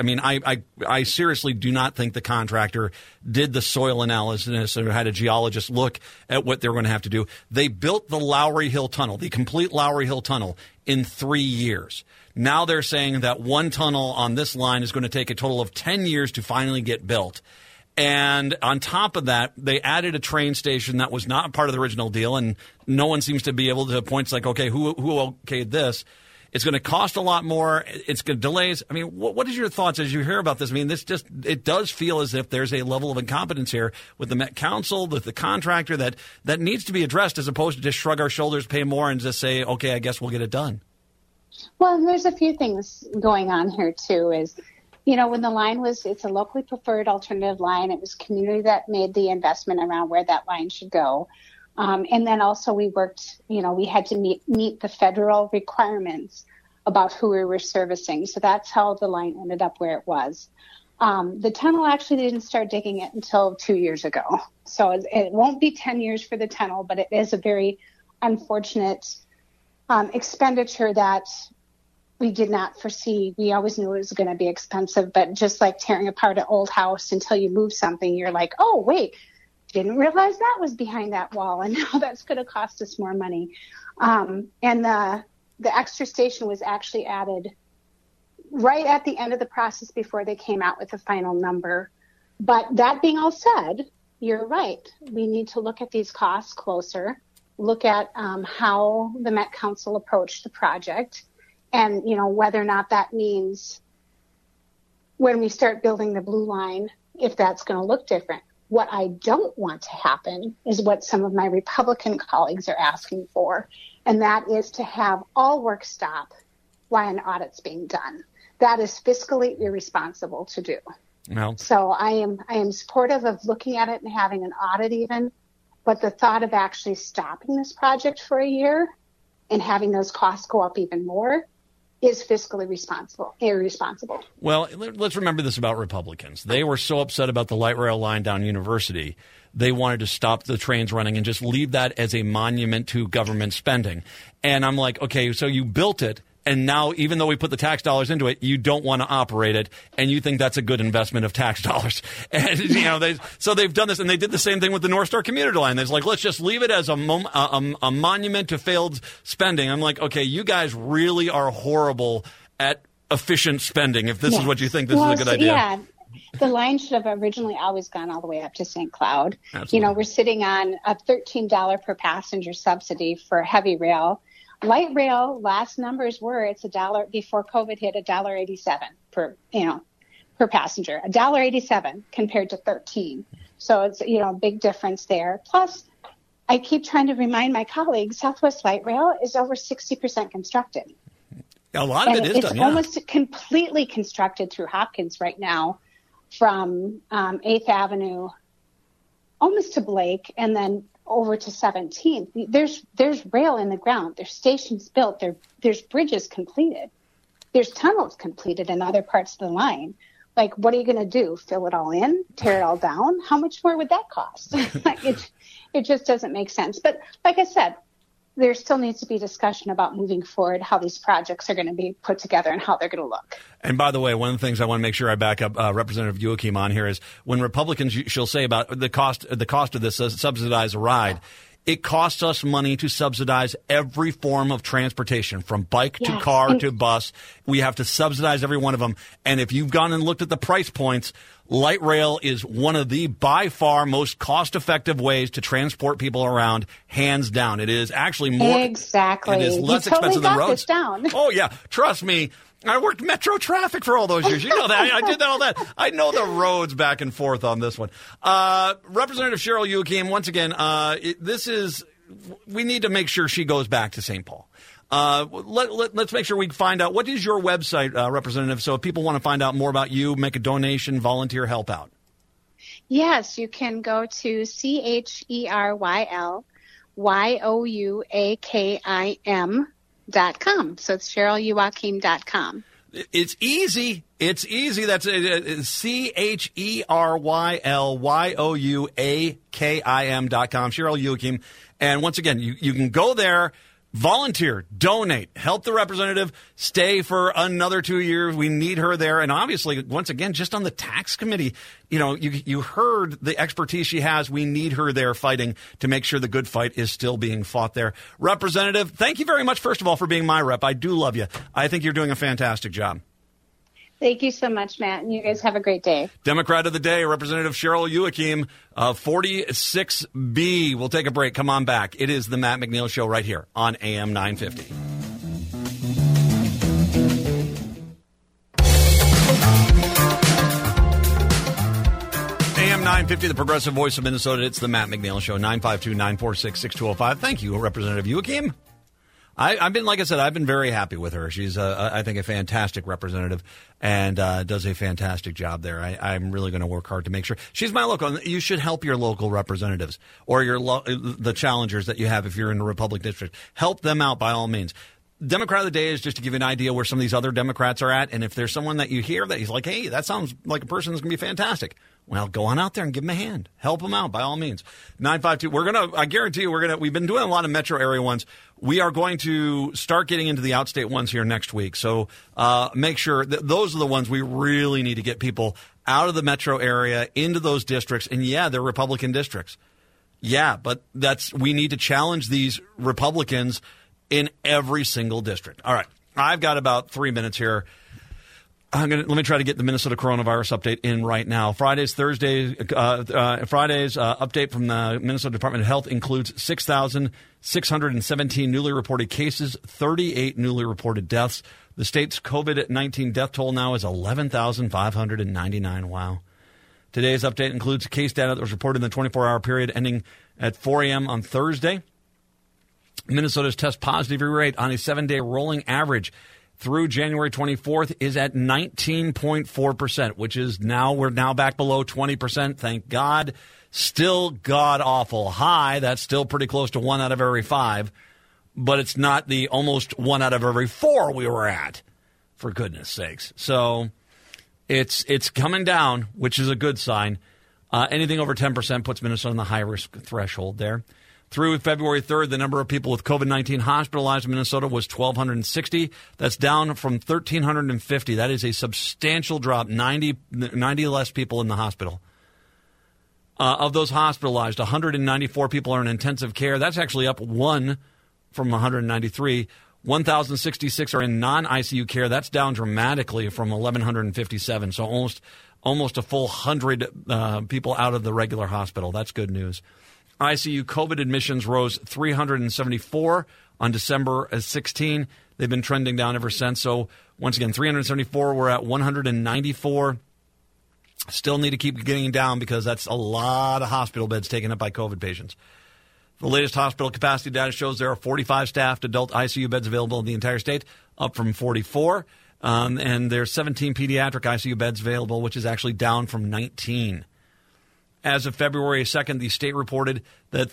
[SPEAKER 1] I seriously do not think the contractor did the soil analysis or had a geologist look at what they're going to have to do. They built the Lowry Hill Tunnel, the complete Lowry Hill Tunnel, in 3 years. Now they're saying that one tunnel on this line is going to take a total of 10 years to finally get built. And on top of that, they added a train station that was not part of the original deal, and no one seems to be able to point like, okay, who okayed this? It's going to cost a lot more. It's going to delays. I mean, what is your thoughts as you hear about this? I mean, it does feel as if there's a level of incompetence here with the Met Council, with the contractor that needs to be addressed as opposed to just shrug our shoulders, pay more, and just say, okay, I guess we'll get it done.
[SPEAKER 2] Well, there's a few things going on here, too, is when the line it's a locally preferred alternative line. It was community that made the investment around where that line should go. And then also we worked, we had to meet the federal requirements about who we were servicing. So that's how the line ended up where it was. The tunnel actually didn't start digging it until 2 years ago. So it won't be 10 years for the tunnel, but it is a very unfortunate expenditure that we did not foresee. We always knew it was going to be expensive, but just like tearing apart an old house until you move something, you're like, oh, wait, didn't realize that was behind that wall. And now that's going to cost us more money. And the extra station was actually added right at the end of the process before they came out with the final number. But that being all said, you're right. We need to look at these costs closer, look at how the Met Council approached the project. And, whether or not that means when we start building the blue line, if that's going to look different. What I don't want to happen is what some of my Republican colleagues are asking for, and that is to have all work stop while an audit's being done. That is fiscally irresponsible to do.
[SPEAKER 1] No.
[SPEAKER 2] So I am supportive of looking at it and having an audit even, but the thought of actually stopping this project for a year and having those costs go up even more is fiscally irresponsible.
[SPEAKER 1] Well, let's remember this about Republicans. They were so upset about the light rail line down University, they wanted to stop the trains running and just leave that as a monument to government spending. And I'm like, okay, so you built it, and now even though we put the tax dollars into it, you don't want to operate it, and you think that's a good investment of tax dollars. And so they've done this, and they did the same thing with the North Star Commuter Line. They're like, let's just leave it as a monument to failed spending. I'm like, okay, you guys really are horrible at efficient spending. If this is what you think, this is a good idea.
[SPEAKER 2] Yeah. The line should have originally always gone all the way up to St. Cloud.
[SPEAKER 1] Absolutely.
[SPEAKER 2] We're sitting on a $13 per passenger subsidy for heavy rail. Light rail, last numbers were it's $1 before COVID hit, $1.87 per passenger, $1.87 compared to 13. So it's a big difference there. Plus, I keep trying to remind my colleagues, Southwest Light Rail is over 60% constructed.
[SPEAKER 1] A lot of it is done.
[SPEAKER 2] It's almost completely constructed through Hopkins right now, from 8th Avenue almost to Blake and then over to 17th. There's rail in the ground. There's stations built. There's bridges completed. There's tunnels completed in other parts of the line. Like, what are you going to do? Fill it all in? Tear it all down? How much more would that cost? It just doesn't make sense. But like I said, there still needs to be discussion about moving forward, how these projects are going to be put together and how they're going to look.
[SPEAKER 1] And by the way, one of the things I want to make sure I back up Representative Youakim on here is when Republicans, she'll say about the cost of this subsidized ride, it costs us money to subsidize every form of transportation, from bike to car to bus. We have to subsidize every one of them. And if you've gone and looked at the price points, light rail is one of the by far most cost-effective ways to transport people around, hands down. It is actually more.
[SPEAKER 2] Exactly.
[SPEAKER 1] It is less expensive than roads.
[SPEAKER 2] This down.
[SPEAKER 1] Oh, yeah. Trust me. I worked metro traffic for all those years. You know that. I did all that. I know the roads back and forth on this one. Representative Cheryl Youakim, once again, we need to make sure she goes back to St. Paul. Let's make sure we find out, what is your website, Representative, so if people want to find out more about you, make a donation, volunteer, help out.
[SPEAKER 2] Yes, you can go to CHERYLYOUAKIM.com. So it's CherylYouakim.com.
[SPEAKER 1] It's easy. It's easy. That's CHERYLYOUAKIM.com. Cheryl Youakim. And once again, you can go there, volunteer, donate, help the representative stay for another 2 years. We need her there. And obviously, once again, just on the tax committee, you heard the expertise she has. We need her there fighting to make sure the good fight is still being fought there. Representative, thank you very much, first of all, for being my rep. I do love you. I think you're doing a fantastic job.
[SPEAKER 2] Thank you so much, Matt, and you guys have a great day. Democrat
[SPEAKER 1] of the Day, Representative Cheryl Youakim, 46B. We'll take a break. Come on back. It is the Matt McNeil Show right here on AM 950. AM 950, the progressive voice of Minnesota. It's the Matt McNeil Show, 952-946-6205. Thank you, Representative Youakim. I've been very happy with her. She's, I think, a fantastic representative and does a fantastic job there. I'm really going to work hard to make sure. She's my local. You should help your local representatives or the challengers that you have if you're in a Republican district. Help them out by all means. Democrat of the Day is just to give you an idea where some of these other Democrats are at. And if there's someone that you hear that he's like, hey, that sounds like a person that's going to be fantastic, well, go on out there and give them a hand. Help them out by all means. 952. I guarantee you, we've been doing a lot of metro area ones. We are going to start getting into the outstate ones here next week. So make sure that those are the ones we really need to get people out of the metro area into those districts. And yeah, they're Republican districts. Yeah, but we need to challenge these Republicans in every single district. All right. I've got about 3 minutes here. Let me try to get the Minnesota coronavirus update in right now. Friday's update from the Minnesota Department of Health includes 6,617 newly reported cases, 38 newly reported deaths. The state's COVID-19 death toll now is 11,599. Wow. Today's update includes case data that was reported in the 24-hour period ending at 4 a.m. on Thursday. Minnesota's test positivity rate on a 7-day rolling average through January 24th is at 19.4%, which is we're now back below 20%. Thank God. Still god-awful high. That's still pretty close to 1 out of every 5. But it's not the almost 1 out of every 4 we were at, for goodness sakes. So it's coming down, which is a good sign. Anything over 10% puts Minnesota on the high-risk threshold there. Through February 3rd, the number of people with COVID-19 hospitalized in Minnesota was 1,260. That's down from 1,350. That is a substantial drop, 90 less people in the hospital. Of those hospitalized, 194 people are in intensive care. That's actually up 1 from 193. 1,066 are in non-ICU care. That's down dramatically from 1,157. So almost a full 100 people out of the regular hospital. That's good news. ICU COVID admissions rose 374 on December 16. They've been trending down ever since. So once again, 374. We're at 194. Still need to keep getting down because that's a lot of hospital beds taken up by COVID patients. The latest hospital capacity data shows there are 45 staffed adult ICU beds available in the entire state, up from 44. And there's 17 pediatric ICU beds available, which is actually down from 19. As of February 2nd, the state reported that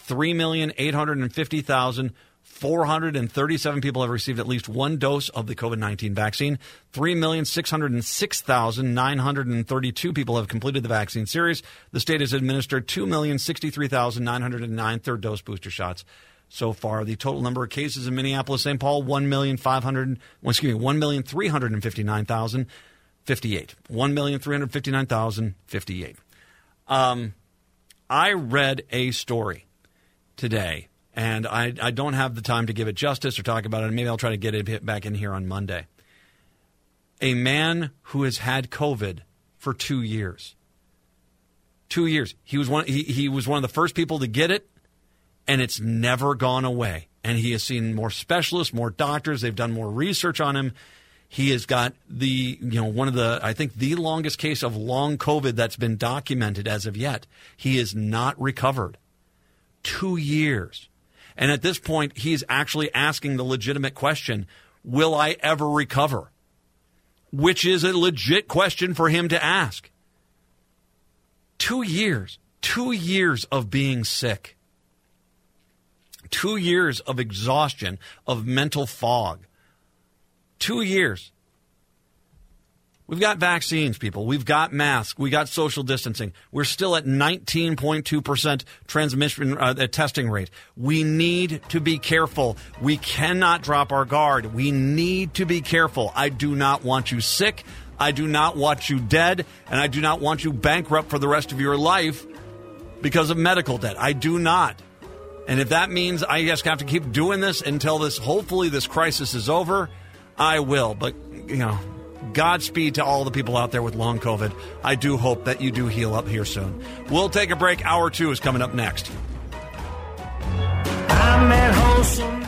[SPEAKER 1] 3,850,437 people have received at least one dose of the COVID-19 vaccine. 3,606,932 people have completed the vaccine series. The state has administered 2,063,909 third-dose booster shots so far. The total number of cases in Minneapolis-St. Paul, 1,359,058. 1,359,058. I read a story today, and I don't have the time to give it justice or talk about it. Maybe I'll try to get it back in here on Monday. A man who has had COVID for 2 years. 2 years. He was one of the first people to get it, and it's never gone away. And he has seen more specialists, more doctors. They've done more research on him. He has got one of the, I think, the longest case of long COVID that's been documented as of yet. He is not recovered. 2 years. And at this point, he's actually asking the legitimate question, will I ever recover? Which is a legit question for him to ask. 2 years. 2 years of being sick. 2 years of exhaustion, of mental fog. 2 years. We've got vaccines, people. We've got masks. We got social distancing. We're still at 19.2% transmission testing rate. We need to be careful. We cannot drop our guard. We need to be careful. I do not want you sick. I do not want you dead. And I do not want you bankrupt for the rest of your life because of medical debt. I do not. And if that means I just have to keep doing this until hopefully this crisis is over, I will. But, Godspeed to all the people out there with long COVID. I do hope that you do heal up here soon. We'll take a break. Hour 2 is coming up next.
[SPEAKER 3] I'm at Wholesome.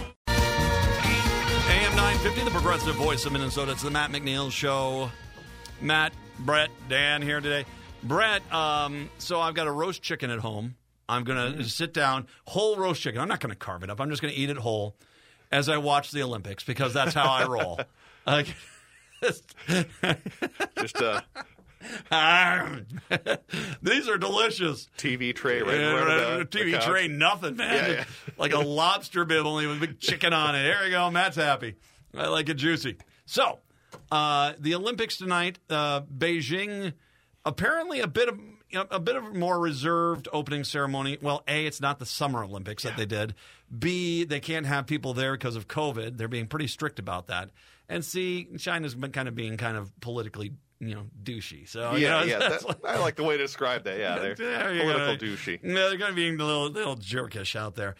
[SPEAKER 1] AM 950, the progressive voice of Minnesota. It's the Matt McNeil Show. Matt, Brett, Dan here today. Brett, so I've got a roast chicken at home. I'm going to sit down, whole roast chicken. I'm not going to carve it up. I'm just going to eat it whole as I watch the Olympics because that's how I roll. These are delicious.
[SPEAKER 4] TV tray right
[SPEAKER 1] TV tray, nothing, man. Yeah. Like a lobster bibble with a big chicken on it. There you go. Matt's happy. I like it juicy. So, the Olympics tonight, Beijing, apparently a bit of more reserved opening ceremony. Well, A, it's not the Summer Olympics that they did. B, they can't have people there because of COVID. They're being pretty strict about that. And C, China's been being politically, douchey. So
[SPEAKER 4] I like the way to describe that. Yeah, they're political douchey.
[SPEAKER 1] They're going to be a little jerkish out there.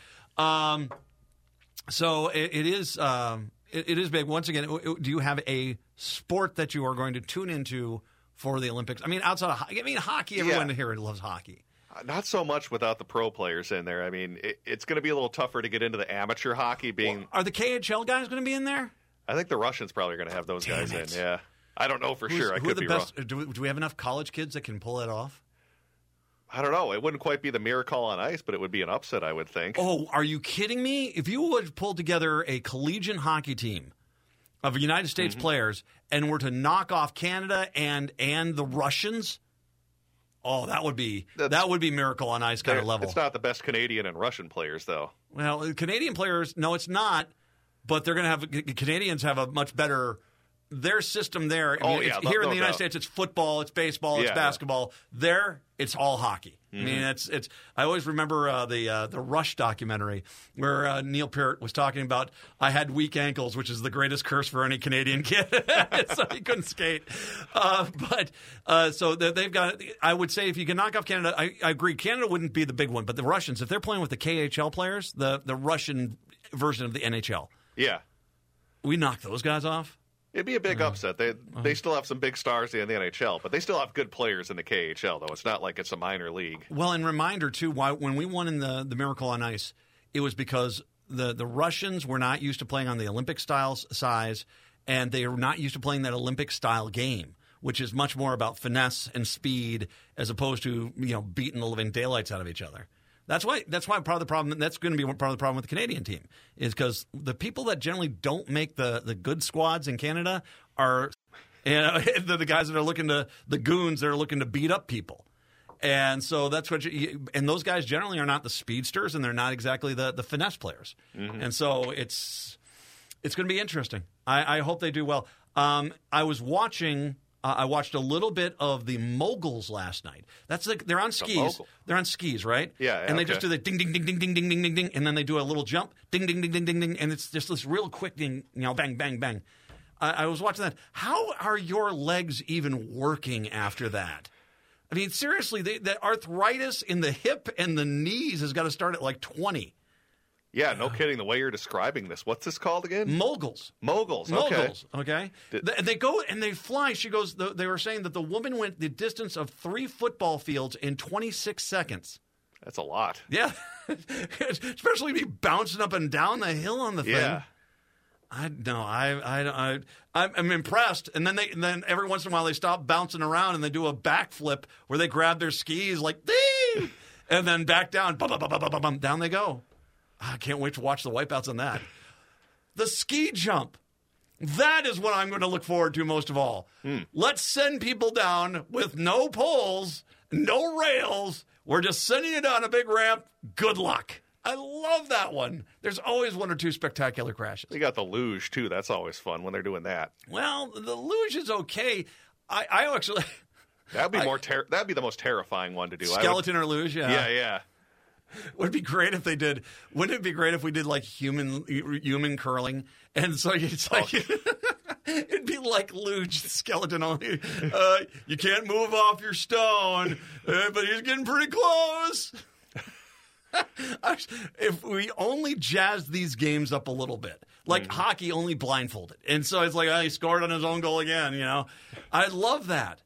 [SPEAKER 1] So it is big. Once again, do you have a sport that you are going to tune into for the Olympics? I mean, outside of hockey, everyone here loves hockey.
[SPEAKER 4] Not so much without the pro players in there. I mean, it's going to be a little tougher to get into the amateur hockey.
[SPEAKER 1] Are the KHL guys going to be in there?
[SPEAKER 4] I think the Russians probably are going to have those guys in. Yeah, I don't know for sure. I could be wrong.
[SPEAKER 1] Do we have enough college kids that can pull it off?
[SPEAKER 4] I don't know. It wouldn't quite be the miracle on ice, but it would be an upset, I would think.
[SPEAKER 1] Oh, are you kidding me? If you would pull together a collegiate hockey team of United States players and were to knock off Canada and the Russians, that would be miracle on ice kind of level.
[SPEAKER 4] It's not the best Canadian and Russian players, though.
[SPEAKER 1] Well, Canadian players, no, it's not. But they're going to have Canadians have a much better their system there. Here in the United States, it's football, it's baseball, it's basketball. There, it's all hockey. I mean, it's. I always remember the Rush documentary where Neil Peart was talking about I had weak ankles, which is the greatest curse for any Canadian kid, so he couldn't skate. So they've got. I would say if you can knock off Canada, I agree. Canada wouldn't be the big one, but the Russians, if they're playing with the KHL players, the Russian version of the NHL.
[SPEAKER 4] Yeah.
[SPEAKER 1] We knock those guys off?
[SPEAKER 4] It'd be a big upset. They still have some big stars in the NHL, but they still have good players in the KHL, though. It's not like it's a minor league.
[SPEAKER 1] Well, and reminder, too, when we won in the Miracle on Ice, it was because the Russians were not used to playing on the Olympic-style size, and they are not used to playing that Olympic-style game, which is much more about finesse and speed as opposed to beating the living daylights out of each other. That's why part of the problem. That's going to be part of the problem with the Canadian team is because the people that generally don't make the good squads in Canada are the guys that are the goons that are looking to beat up people. And so that's what and those guys generally are not the speedsters, and they're not exactly the finesse players. And so it's going to be interesting. I hope they do well. I was watching. I watched a little bit of the moguls last night. That's like they're on skis. They're on skis, right?
[SPEAKER 4] Yeah.
[SPEAKER 1] And they just do the ding, ding, ding, ding, ding, ding, ding, ding, ding, and then they do a little jump, ding, ding, ding, ding, ding, ding, and it's just this real quick ding, bang, bang, bang. I was watching that. How are your legs even working after that? I mean, seriously, the arthritis in the hip and the knees has got to start at like 20.
[SPEAKER 4] Yeah, no kidding. The way you're describing this, what's this called again?
[SPEAKER 1] Moguls. Okay. They go and they fly. She goes. They were saying that the woman went the distance of 3 football fields in 26 seconds.
[SPEAKER 4] That's a lot.
[SPEAKER 1] Yeah, especially me bouncing up and down the hill on the thing.
[SPEAKER 4] Yeah.
[SPEAKER 1] I'm impressed. And then every once in a while they stop bouncing around and they do a backflip where they grab their skis like ding, and then back down. Bum, bum, bum, bum, bum, bum, down they go. I can't wait to watch the wipeouts on that. The ski jump. That is what I'm going to look forward to most of all. Let's send people down with no poles, no rails. We're just sending you down a big ramp. Good luck. I love that one. There's always 1 or 2 spectacular crashes.
[SPEAKER 4] They got the luge, too. That's always fun when they're doing that.
[SPEAKER 1] Well, the luge is okay. I actually...
[SPEAKER 4] That'd be the most terrifying one to do.
[SPEAKER 1] Skeleton or luge, yeah.
[SPEAKER 4] Yeah.
[SPEAKER 1] Would it be great if they did? Wouldn't it be great if we did like human curling? And so it's like it'd be like luge skeleton only. You can't move off your stone, but he's getting pretty close. If we only jazzed these games up a little bit, like hockey, only blindfolded, and so it's like he scored on his own goal again. I love that.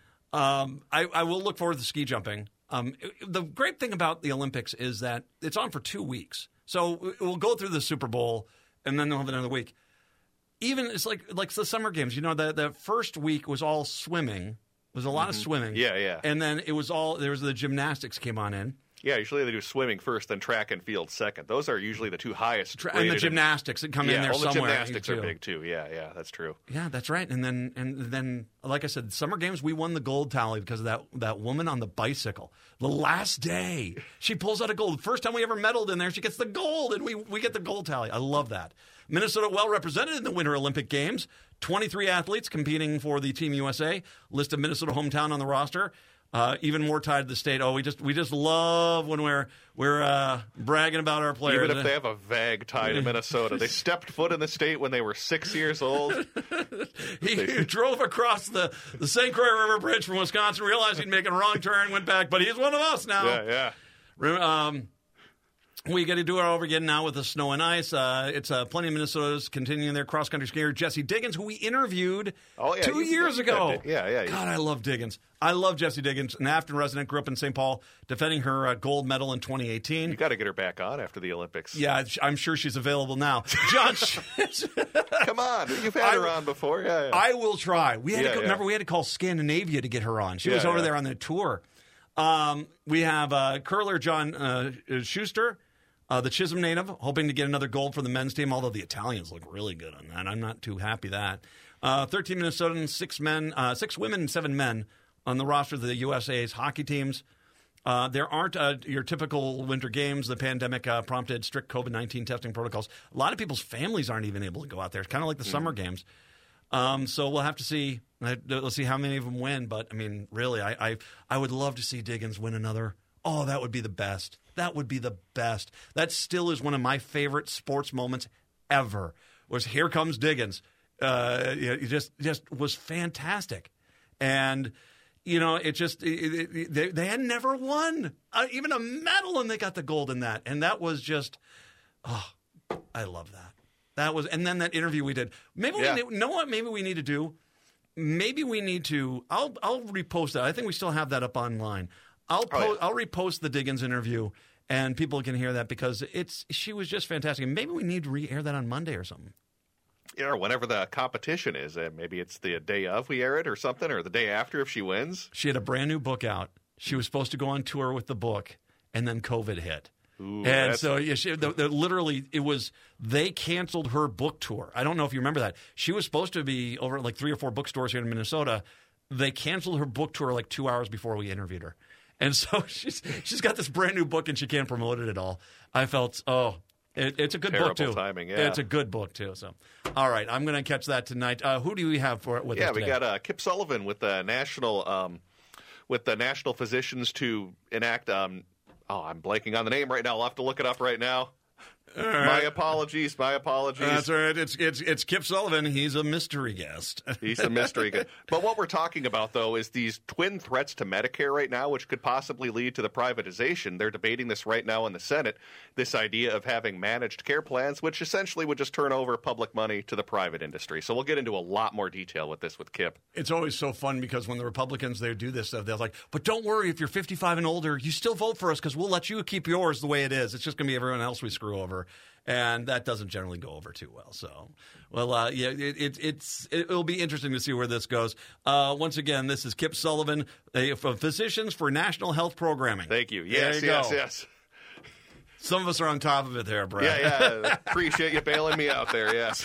[SPEAKER 1] I will look forward to ski jumping. The great thing about the Olympics is that it's on for 2 weeks. So we'll go through the Super Bowl, and then they'll have another week. Even it's like the summer games. The first week was all swimming. It was a lot of swimming.
[SPEAKER 4] Yeah.
[SPEAKER 1] And then it was the gymnastics came on in.
[SPEAKER 4] Yeah, usually they do swimming first, then track and field second. Those are usually the 2 highest.
[SPEAKER 1] And the gymnastics that come in there somewhere.
[SPEAKER 4] Yeah, the gymnastics are big too. Yeah, that's true.
[SPEAKER 1] Yeah, that's right. And then, like I said, summer games, we won the gold tally because of that woman on the bicycle. The last day, she pulls out a gold. The first time we ever medaled in there, she gets the gold, and we get the gold tally. I love that. Minnesota well represented in the Winter Olympic Games. 23 athletes competing for the Team USA. List of Minnesota hometown on the roster. Even more tied to the state. Oh, we just love when we're bragging about our players.
[SPEAKER 4] Even if they have a vague tie to Minnesota, they stepped foot in the state when they were 6 years old.
[SPEAKER 1] He drove across the St. Croix River Bridge from Wisconsin, realized he'd make a wrong turn, went back, but he's one of us now.
[SPEAKER 4] Yeah.
[SPEAKER 1] We get to do it all over again now with the snow and ice. It's plenty of Minnesota's continuing their cross-country skier, Jesse Diggins, who we interviewed 2 years ago.
[SPEAKER 4] Yeah.
[SPEAKER 1] God, I love Diggins. I love Jesse Diggins, an Afton resident, grew up in St. Paul, defending her gold medal in 2018.
[SPEAKER 4] You got to get her back on after the Olympics.
[SPEAKER 1] Yeah, I'm sure she's available now. John,
[SPEAKER 4] come on, you've had her on before. Yeah.
[SPEAKER 1] I will try. Remember, we had to call Scandinavia to get her on. She was over there on the tour. We have curler John Schuster. The Chisholm native, hoping to get another gold for the men's team, although the Italians look really good on that. I'm not too happy that. 13 Minnesotans, 6 women, and 7 men on the roster of the USA's hockey teams. There aren't your typical winter games. The pandemic prompted strict COVID-19 testing protocols. A lot of people's families aren't even able to go out there. It's kind of like the summer games. So we'll have to see. Let's see how many of them win. But, I mean, really, I would love to see Diggins win another. Oh, that would be the best. That would be the best. That still is one of my favorite sports moments ever. Was here comes Diggins. It just was fantastic, and they had never won even a medal, and they got the gold in that, and that was just I love that. That was, and then that interview we did. Maybe you know what? Maybe we need to do. Maybe we need to. I'll repost that. I think we still have that up online. I'll repost the Diggins interview, and people can hear that because she was just fantastic. And maybe we need to re-air that on Monday or something.
[SPEAKER 4] Or whenever the competition is. Maybe it's the day of we air it or something, or the day after if she wins.
[SPEAKER 1] She had a brand new book out. She was supposed to go on tour with the book, and then COVID hit.
[SPEAKER 4] Ooh,
[SPEAKER 1] and so literally they canceled her book tour. I don't know if you remember that. She was supposed to be over at like 3 or 4 bookstores here in Minnesota. They canceled her book tour like 2 hours before we interviewed her. And so she's got this brand new book and she can't promote it at all. I felt, it's a good book too.
[SPEAKER 4] Terrible timing, yeah.
[SPEAKER 1] It's a good book too. So, all right, I'm going to catch that tonight. Who do we have for it with us today?
[SPEAKER 4] Yeah, we got Kip Sullivan with the national physicians to enact. I'm blanking on the name right now. I'll have to look it up right now.
[SPEAKER 1] Right.
[SPEAKER 4] My apologies.
[SPEAKER 1] That's all right. It's Kip Sullivan. He's a mystery guest.
[SPEAKER 4] He's a mystery guest. But what we're talking about, though, is these twin threats to Medicare right now, which could possibly lead to the privatization. They're debating this right now in the Senate, this idea of having managed care plans, which essentially would just turn over public money to the private industry. So we'll get into a lot more detail with this with Kip.
[SPEAKER 1] It's always so fun because when the Republicans, they do this stuff, they're like, but don't worry, if you're 55 and older, you still vote for us because we'll let you keep yours the way it is. It's just going to be everyone else we screw over. And that doesn't generally go over too well. So, it'll be interesting to see where this goes. Once again, this is Kip Sullivan from Physicians for National Health Programming.
[SPEAKER 4] Thank you. Yes.
[SPEAKER 1] Some of us are on top of it there, Brett.
[SPEAKER 4] Yeah. Appreciate you bailing me out there, yes.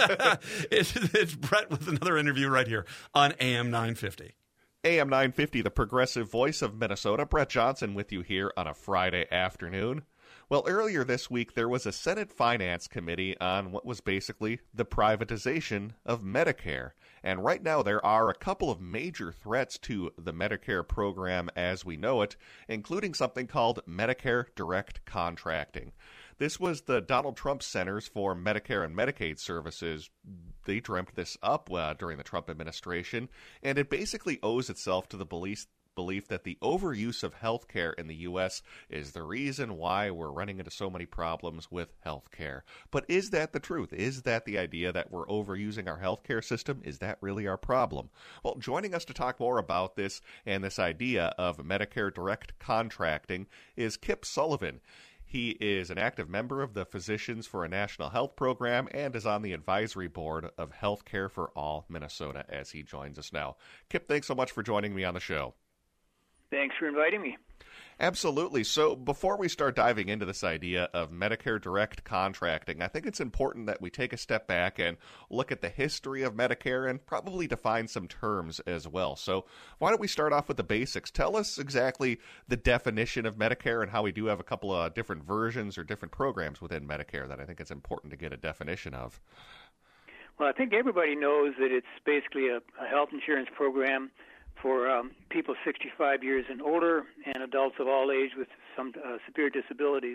[SPEAKER 1] It's Brett with another interview right here on AM 950.
[SPEAKER 4] AM 950, the progressive voice of Minnesota. Brett Johnson with you here on a Friday afternoon. Well, earlier this week, there was a Senate Finance Committee on what was basically the privatization of Medicare. And right now, there are a couple of major threats to the Medicare program as we know it, including something called Medicare Direct Contracting. This was the Donald Trump Centers for Medicare and Medicaid Services. They dreamt this up during the Trump administration, and it basically owes itself to the belief that the overuse of health care in the U.S. is the reason why we're running into so many problems with health care. But is that the truth? Is that the idea that we're overusing our health care system? Is that really our problem? Well, joining us to talk more about this and this idea of Medicare Direct Contracting is Kip Sullivan. He is an active member of the Physicians for a National Health Program and is on the advisory board of Healthcare for All Minnesota as he joins us now. Kip, thanks so much for joining me on the show.
[SPEAKER 3] Thanks for inviting me.
[SPEAKER 4] Absolutely. So before we start diving into this idea of Medicare Direct Contracting, I think it's important that we take a step back and look at the history of Medicare and probably define some terms as well. So why don't we start off with the basics? Tell us exactly the definition of Medicare and how we do have a couple of different versions or different programs within Medicare that I think it's important to get a definition of.
[SPEAKER 3] Well, I think everybody knows that it's basically a health insurance program for people 65 years and older and adults of all age with some severe disabilities.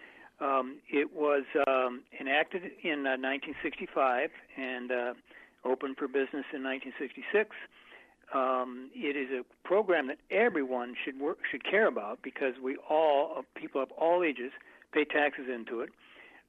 [SPEAKER 3] It was enacted in 1965 and opened for business in 1966. It is a program that everyone should care about because people of all ages pay taxes into it.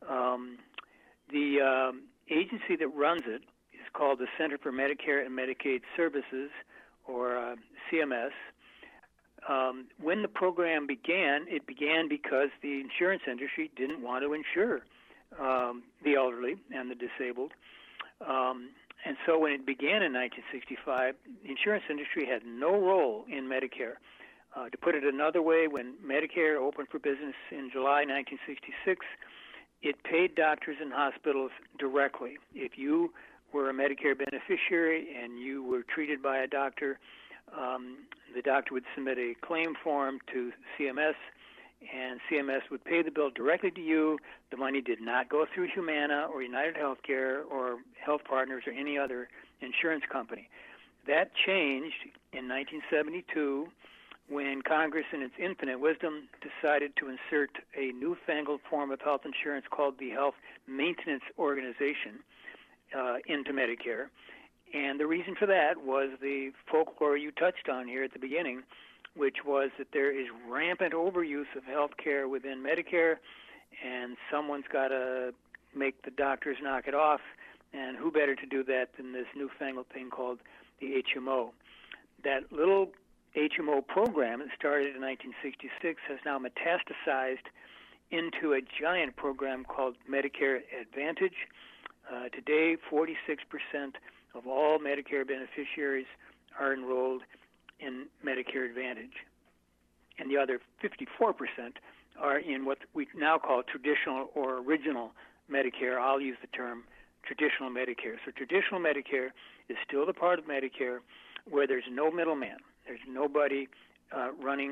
[SPEAKER 3] The agency that runs it is called the Center for Medicare and Medicaid Services, or CMS. When the program began, it began because the insurance industry didn't want to insure the elderly and the disabled. And so when it began in 1965, the insurance industry had no role in Medicare. To put it another way, when Medicare opened for business in July 1966, it paid doctors and hospitals directly. If you were a Medicare beneficiary and you were treated by a doctor, the doctor would submit a claim form to CMS, and CMS would pay the bill directly to you. The money did not go through Humana or United Healthcare or Health Partners or any other insurance company. That changed in 1972 when Congress, in its infinite wisdom, decided to insert a newfangled form of health insurance called the Health Maintenance Organization into Medicare. And the reason for that was the folklore you touched on here at the beginning, which was that there is rampant overuse of health care within Medicare, and someone's got to make the doctors knock it off, and who better to do that than this newfangled thing called the HMO. That little HMO program that started in 1966 has now metastasized into a giant program called Medicare Advantage. Today, 46% of all Medicare beneficiaries are enrolled in Medicare Advantage, and the other 54% are in what we now call traditional or original Medicare. I'll use the term traditional Medicare. So traditional Medicare is still the part of Medicare where there's no middleman. There's nobody running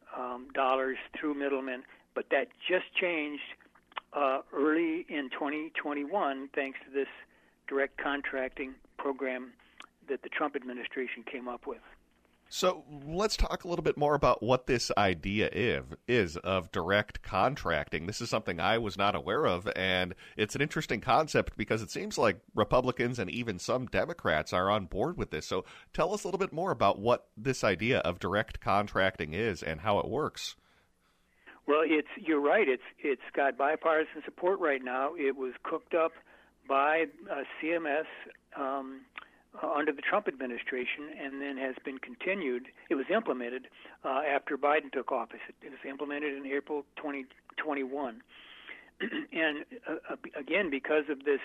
[SPEAKER 3] dollars through middlemen, but that just changed early in 2021 thanks to this direct contracting program that the Trump administration came up with.
[SPEAKER 4] So let's talk a little bit more about what this idea is of direct contracting. This is something I was not aware of, and it's an interesting concept because it seems like Republicans and even some Democrats are on board with this. So tell us a little bit more about what this idea of direct contracting is and how it works.
[SPEAKER 3] Well, you're right. It's got bipartisan support right now. It was cooked up by CMS under the Trump administration, and then has been continued. It was implemented after Biden took office. It was implemented in April 2021. And again, because of this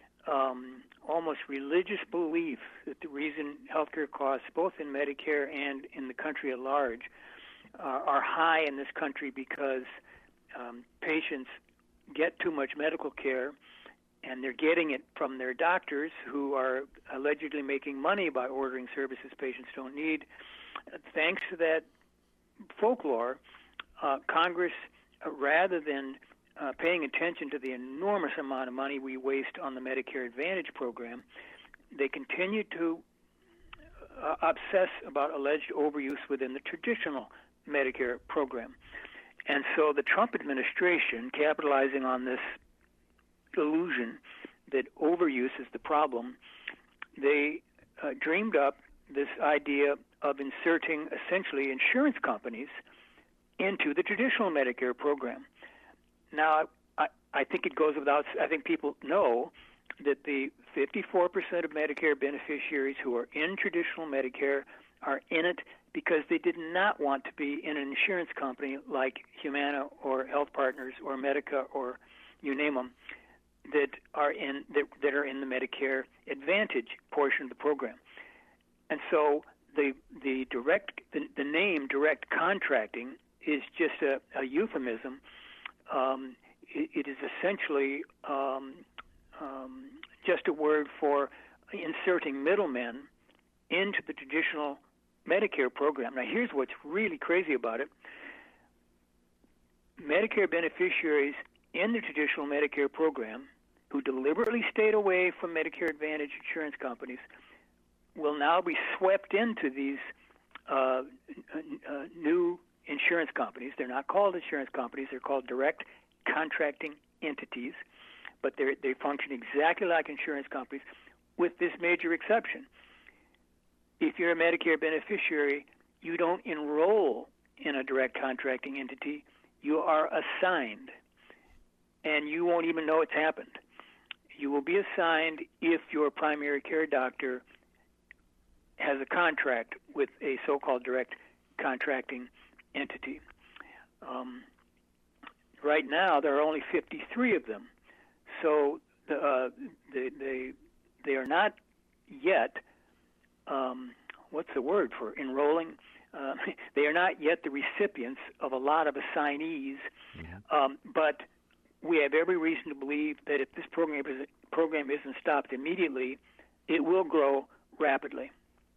[SPEAKER 3] almost religious belief that the reason healthcare costs, both in Medicare and in the country at large, are high in this country because patients get too much medical care, and they're getting it from their doctors who are allegedly making money by ordering services patients don't need. Thanks to that folklore, Congress, rather than paying attention to the enormous amount of money we waste on the Medicare Advantage program, they continue to obsess about alleged overuse within the traditional Medicare program. And so the Trump administration, capitalizing on this illusion that overuse is the problem, they dreamed up this idea of inserting essentially insurance companies into the traditional Medicare program. Now, I think it goes without, I think people know that the 54% of Medicare beneficiaries who are in traditional Medicare are in it because they did not want to be in an insurance company like Humana or Health Partners or Medica or you name them, that are in the Medicare Advantage portion of the program. And so the name direct contracting is just a euphemism. It is essentially just a word for inserting middlemen into the traditional Medicare program. Now, here's what's really crazy about it. Medicare beneficiaries in the traditional Medicare program who deliberately stayed away from Medicare Advantage insurance companies will now be swept into these new insurance companies. They're not called insurance companies. They're called direct contracting entities, but they function exactly like insurance companies with this major exception. If you're a Medicare beneficiary, you don't enroll in a direct contracting entity. You are assigned, and you won't even know it's happened. You will be assigned if your primary care doctor has a contract with a so-called direct contracting entity. Right now, there are only 53 of them, so they are not yet. What's the word for enrolling? They are not yet the recipients of a lot of assignees, but we have every reason to believe that if this program isn't stopped immediately, it will grow rapidly.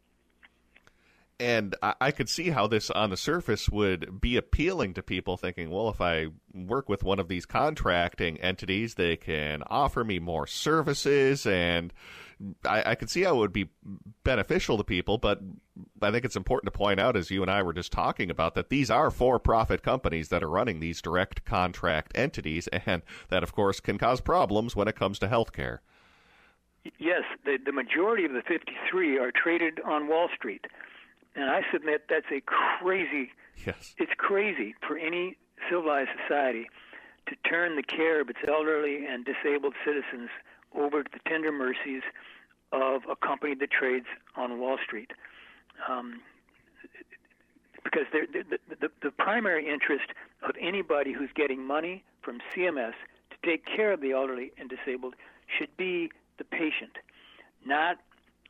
[SPEAKER 4] And I could see how this on the surface would be appealing to people thinking, well, if I work with one of these contracting entities, they can offer me more services, and I could see how it would be beneficial to people. But I think it's important to point out, as you and I were just talking about, that these are for-profit companies that are running these direct contract entities, and that, of course, can cause problems when it comes to health care.
[SPEAKER 3] Yes, the majority of the 53 are traded on Wall Street. And I submit that's a crazy, It's crazy for any civilized society to turn the care of its elderly and disabled citizens over to the tender mercies of a company that trades on Wall Street. Because the primary interest of anybody who's getting money from CMS to take care of the elderly and disabled should be the patient, not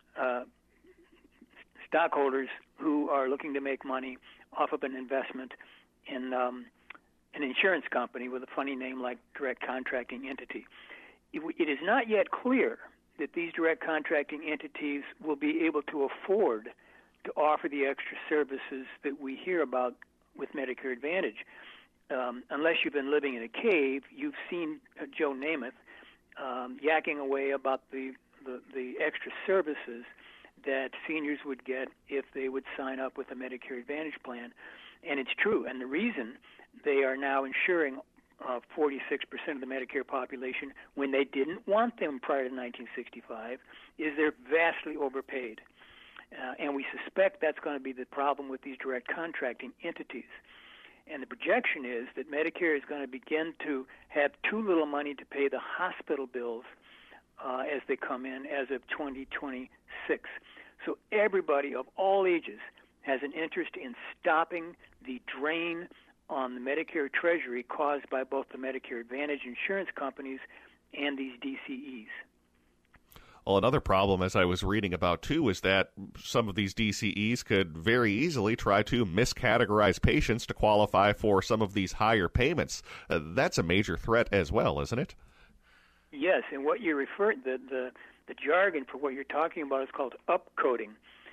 [SPEAKER 3] stockholders who are looking to make money off of an investment in an insurance company with a funny name like direct contracting entity. It is not yet clear that these direct contracting entities will be able to afford to offer the extra services that we hear about with Medicare Advantage. Unless you've been living in a cave, you've seen Joe Namath yakking away about the extra services that seniors would get if they would sign up with a Medicare Advantage plan. And it's true. And the reason they are now insuring 46% of the Medicare population when they didn't want them prior to 1965 is they're vastly overpaid. And we suspect that's going to be the problem with these direct contracting entities. And the projection is that Medicare is going to begin to have too little money to pay the hospital bills as they come in as of 2026. So everybody of all ages has an interest in stopping the drain on the Medicare Treasury caused by both the Medicare Advantage insurance companies and these DCEs.
[SPEAKER 4] Well, another problem, as I was reading about, too, is that some of these DCEs could very easily try to miscategorize patients to qualify for some of these higher payments. That's a major threat as well, isn't it?
[SPEAKER 3] Yes, and what you're referring the jargon for what you're talking about is called upcoding.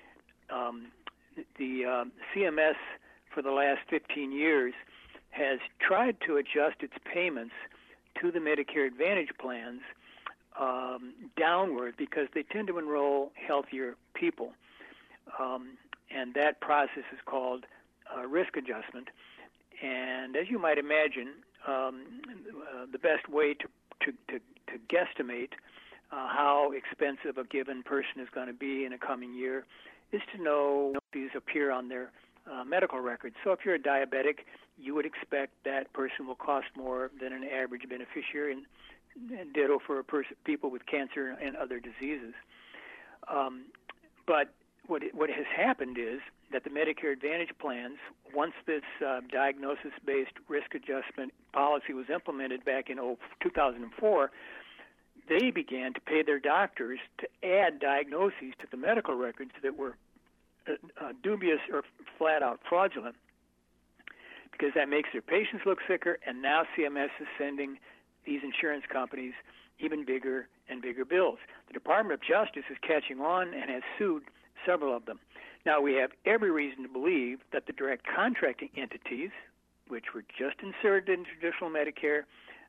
[SPEAKER 3] The CMS for the last 15 years has tried to adjust its payments to the Medicare Advantage plans downward because they tend to enroll healthier people. And that process is called risk adjustment. And as you might imagine, the best way to guesstimate how expensive a given person is going to be in a coming year is to know if these appear on their medical records. So if you're a diabetic, you would expect that person will cost more than an average beneficiary, and ditto for people with cancer and other diseases. But what has happened is that the Medicare Advantage plans, once this diagnosis-based risk adjustment policy was implemented back in 2004, they began to pay their doctors to add diagnoses to the medical records that were dubious or flat-out fraudulent, because that makes their patients look sicker, and now CMS is sending these insurance companies even bigger and bigger bills. The Department of Justice is catching on and has sued several of them. Now, we have every reason to believe that the direct contracting entities, which were just inserted in traditional Medicare,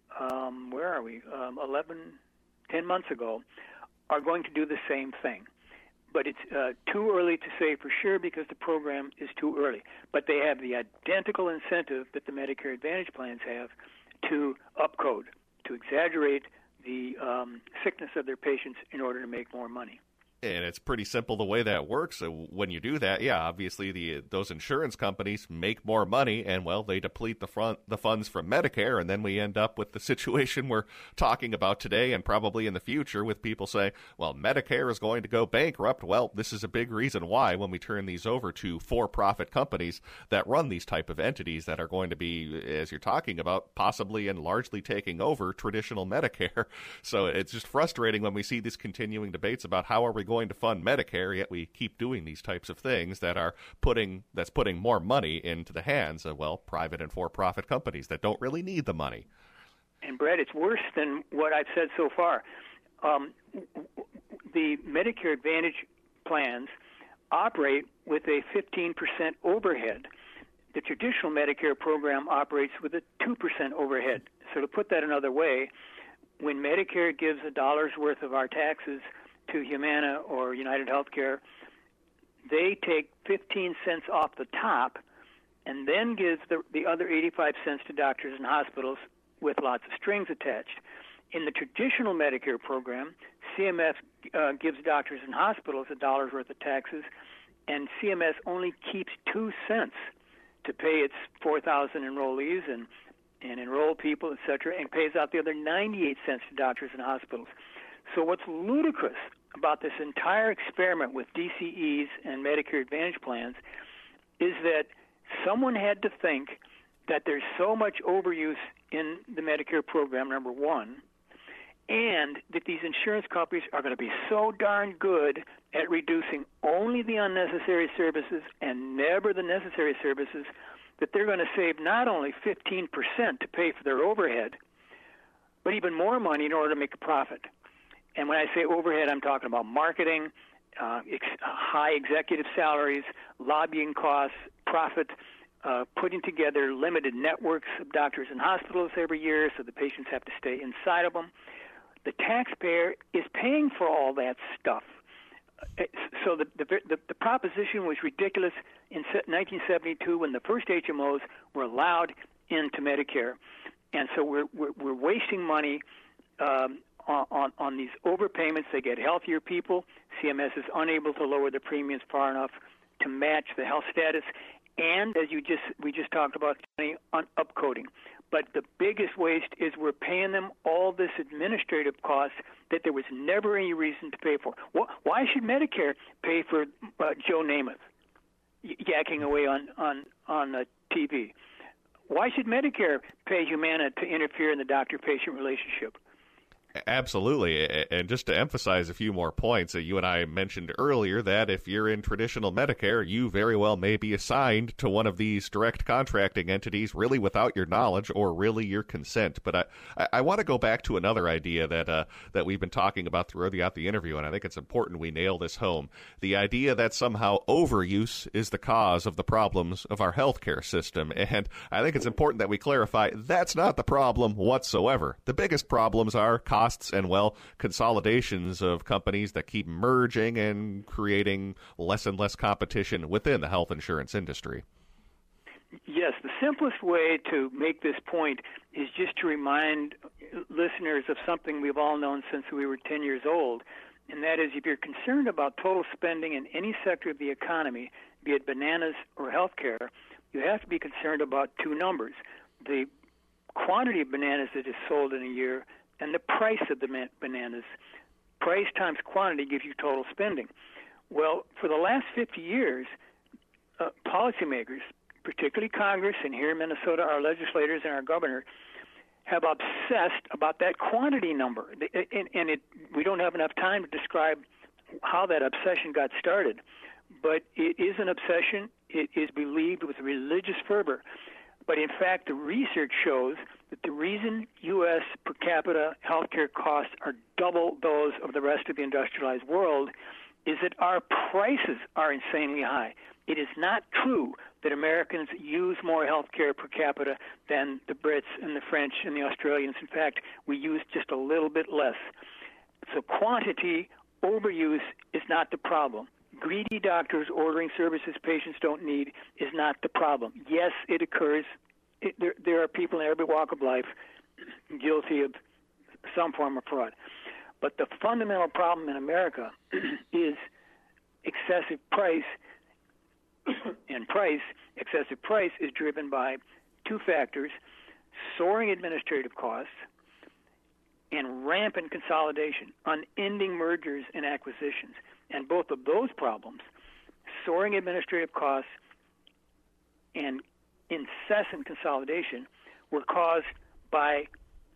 [SPEAKER 3] 10 months ago, are going to do the same thing. But it's too early to say for sure because the program is too early. But they have the identical incentive that the Medicare Advantage plans have to upcode, to exaggerate the sickness of their patients in order to make more money.
[SPEAKER 4] And it's pretty simple the way that works. So when you do that, yeah, obviously those insurance companies make more money, and, well, they deplete the funds from Medicare, and then we end up with the situation we're talking about today and probably in the future with people saying, well, Medicare is going to go bankrupt. Well, this is a big reason why when we turn these over to for-profit companies that run these type of entities that are going to be, as you're talking about, possibly and largely taking over traditional Medicare. So it's just frustrating when we see these continuing debates about how are we going to fund Medicare, yet we keep doing these types of things that's putting more money into the hands of, well, private and for-profit companies that don't really need the money.
[SPEAKER 3] And Brett, it's worse than what I've said so far. The Medicare Advantage plans operate with a 15% overhead. The traditional Medicare program operates with a 2% overhead. So to put that another way, when Medicare gives $1 worth of our taxes to Humana or United Healthcare, they take 15 cents off the top and then gives the other 85 cents to doctors and hospitals with lots of strings attached. In the traditional Medicare program, CMS gives doctors and hospitals $1 worth of taxes, and CMS only keeps 2 cents to pay its 4,000 enrollees and enroll people, et cetera, and pays out the other 98 cents to doctors and hospitals. So what's ludicrous about this entire experiment with DCEs and Medicare Advantage plans is that someone had to think that there's so much overuse in the Medicare program, number one, and that these insurance companies are going to be so darn good at reducing only the unnecessary services and never the necessary services that they're going to save not only 15% to pay for their overhead, but even more money in order to make a profit. And when I say overhead, I'm talking about marketing, high executive salaries, lobbying costs, profit putting together limited networks of doctors and hospitals every year so the patients have to stay inside of them. The taxpayer is paying for all that stuff. So the proposition was ridiculous in 1972 when the first HMOs were allowed into Medicare, and so we're wasting money on these overpayments. They get healthier people. CMS is unable to lower the premiums far enough to match the health status, and as we just talked about, on upcoding. But the biggest waste is we're paying them all this administrative costs that there was never any reason to pay for. Why should Medicare pay for Joe Namath yakking away on TV? Why should Medicare pay Humana to interfere in the doctor-patient relationship?
[SPEAKER 4] Absolutely. And just to emphasize a few more points, you and I mentioned earlier that if you're in traditional Medicare, you very well may be assigned to one of these direct contracting entities really without your knowledge or really your consent. But I want to go back to another idea that we've been talking about throughout the interview, and I think it's important we nail this home. The idea that somehow overuse is the cause of the problems of our healthcare system. And I think it's important that we clarify that's not the problem whatsoever. The biggest problems are costs and, consolidations of companies that keep merging and creating less and less competition within the health insurance industry.
[SPEAKER 3] Yes, the simplest way to make this point is just to remind listeners of something we've all known since we were 10 years old, and that is if you're concerned about total spending in any sector of the economy, be it bananas or healthcare, you have to be concerned about two numbers: the quantity of bananas that is sold in a year and the price of the bananas. Price times quantity gives you total spending. Well, for the last 50 years, policymakers, particularly Congress, and here in Minnesota, our legislators and our governor, have obsessed about that quantity number. We don't have enough time to describe how that obsession got started, but it is an obsession. It is believed with religious fervor. But in fact, the research shows that the reason U.S. per capita healthcare costs are double those of the rest of the industrialized world is that our prices are insanely high. It is not true that Americans use more healthcare per capita than the Brits and the French and the Australians. In fact, we use just a little bit less. So quantity overuse is not the problem. Greedy doctors ordering services patients don't need is not the problem. Yes, it occurs. There are people in every walk of life guilty of some form of fraud. But the fundamental problem in America is excessive price, and excessive price is driven by two factors: soaring administrative costs and rampant consolidation, unending mergers and acquisitions. And both of those problems, soaring administrative costs and incessant consolidation, were caused by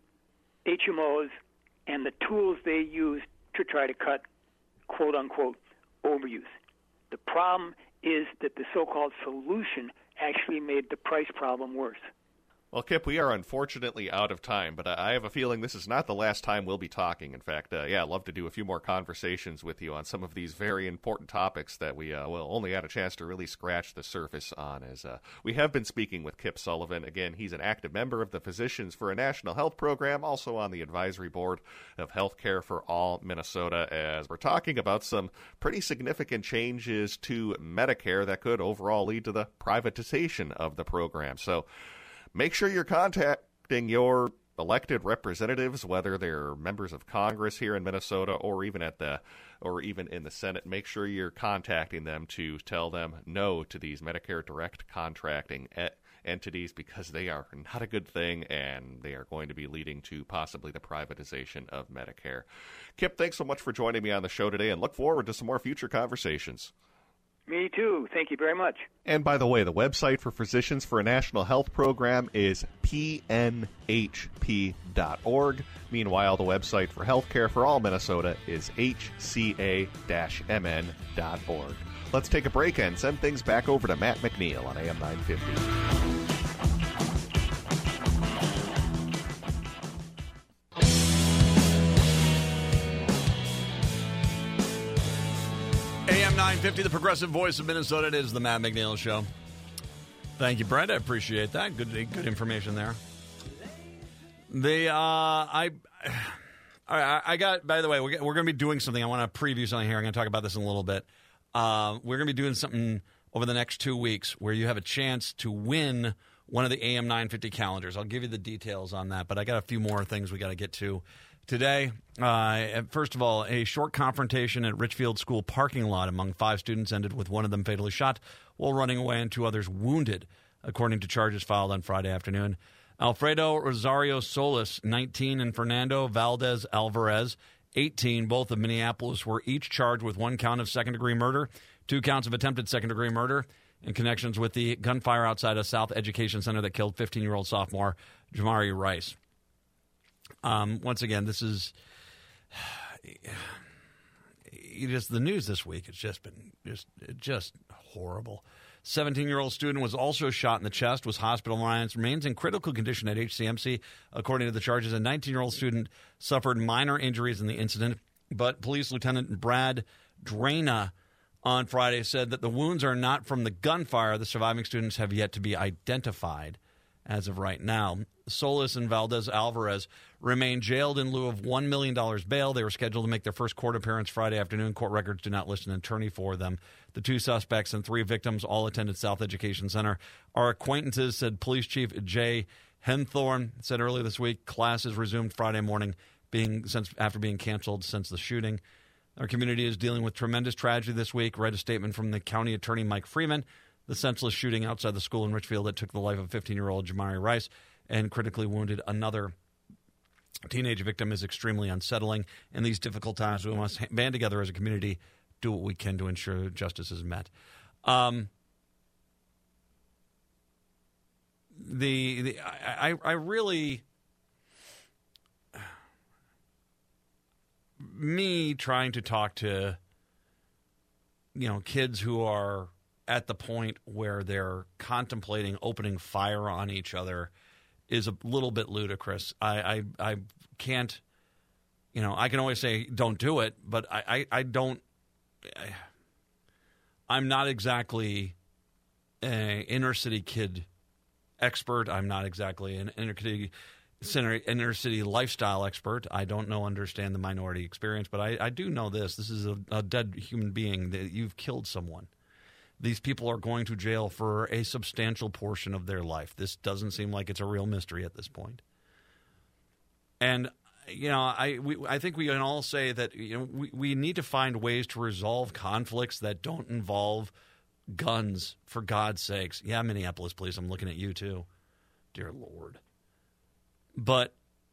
[SPEAKER 3] HMOs and the tools they use to try to cut, quote-unquote, overuse. The problem is that the so-called solution actually made the price problem worse.
[SPEAKER 4] Well, Kip, we are unfortunately out of time, but I have a feeling this is not the last time we'll be talking. In fact, I'd love to do a few more conversations with you on some of these very important topics that we only had a chance to really scratch the surface on. As we have been speaking with Kip Sullivan. Again, he's an active member of the Physicians for a National Health Program, also on the advisory board of Healthcare for All Minnesota, as we're talking about some pretty significant changes to Medicare that could overall lead to the privatization of the program. So make sure you're contacting your elected representatives, whether they're members of Congress here in Minnesota or even in the Senate. Make sure you're contacting them to tell them no to these Medicare direct contracting entities, because they are not a good thing and they are going to be leading to possibly the privatization of Medicare. Kip, thanks so much for joining me on the show today, and look forward to some more future conversations.
[SPEAKER 3] Me too. Thank you very much.
[SPEAKER 4] And by the way, the website for Physicians for a National Health Program is pnhp.org. Meanwhile, the website for Healthcare for All Minnesota is hca-mn.org. Let's take a break and send things back over to Matt McNeil on AM 950.
[SPEAKER 1] AM 950, the progressive voice of Minnesota. It is the Matt McNeil Show. Thank you, Brett. I appreciate that. Good information there. I got, by the way, we're going to be doing something. I want to preview something here. I'm going to talk about this in a little bit. We're going to be doing something over the next 2 weeks where you have a chance to win one of the AM 950 calendars. I'll give you the details on that, but I got a few more things we got to get to today. First of all, a short confrontation at Richfield School parking lot among 5 students ended with one of them fatally shot while running away and 2 others wounded, according to charges filed on Friday afternoon. Alfredo Rosario Solis, 19, and Fernando Valdez Alvarez, 18, both of Minneapolis, were each charged with 1 count of second-degree murder, 2 counts of attempted second-degree murder in connections with the gunfire outside a South Education Center that killed 15-year-old sophomore Jamari Rice. Once again, this is just the news this week. It's just been just horrible. 17-year-old student was also shot in the chest, was hospitalized, remains in critical condition at HCMC. According to the charges, a 19-year-old student suffered minor injuries in the incident, but Police Lieutenant Brad Drana on Friday said that the wounds are not from the gunfire. The surviving students have yet to be identified as of right now. Solis and Valdez Alvarez remain jailed in lieu of $1 million bail. They were scheduled to make their first court appearance Friday afternoon. Court records do not list an attorney for them. The 2 suspects and 3 victims all attended South Education Center. Our acquaintances, said Police Chief Jay Henthorne, said earlier this week. Classes resumed Friday morning after being canceled since the shooting. Our community is dealing with tremendous tragedy this week. Read a statement from the county attorney Mike Freeman. The senseless shooting outside the school in Richfield that took the life of 15-year-old Jamari Rice and critically wounded another teenage victim is extremely unsettling. In these difficult times, we must band together as a community, do what we can to ensure justice is met. I really, me trying to talk to, kids who are at the point where they're contemplating opening fire on each other is a little bit ludicrous. I can't, I can always say don't do it, but I'm not exactly an inner city kid expert. I'm not exactly an inner city lifestyle expert. I don't understand the minority experience, but I do know this. This is a dead human being. That you've killed someone. These people are going to jail for a substantial portion of their life. This doesn't seem like it's a real mystery at this point. And, I think we can all say that we need to find ways to resolve conflicts that don't involve guns, for God's sakes. Yeah, Minneapolis police, I'm looking at you too. Dear Lord. But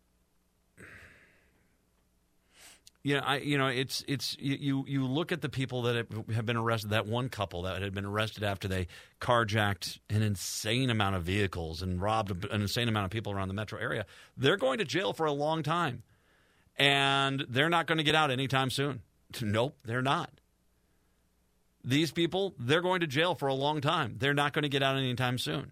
[SPEAKER 1] you look at the people that have been arrested. That one couple that had been arrested after they carjacked an insane amount of vehicles and robbed an insane amount of people around the metro area. They're going to jail for a long time, and they're not going to get out anytime soon. Nope, they're not. These people, they're going to jail for a long time. They're not going to get out anytime soon.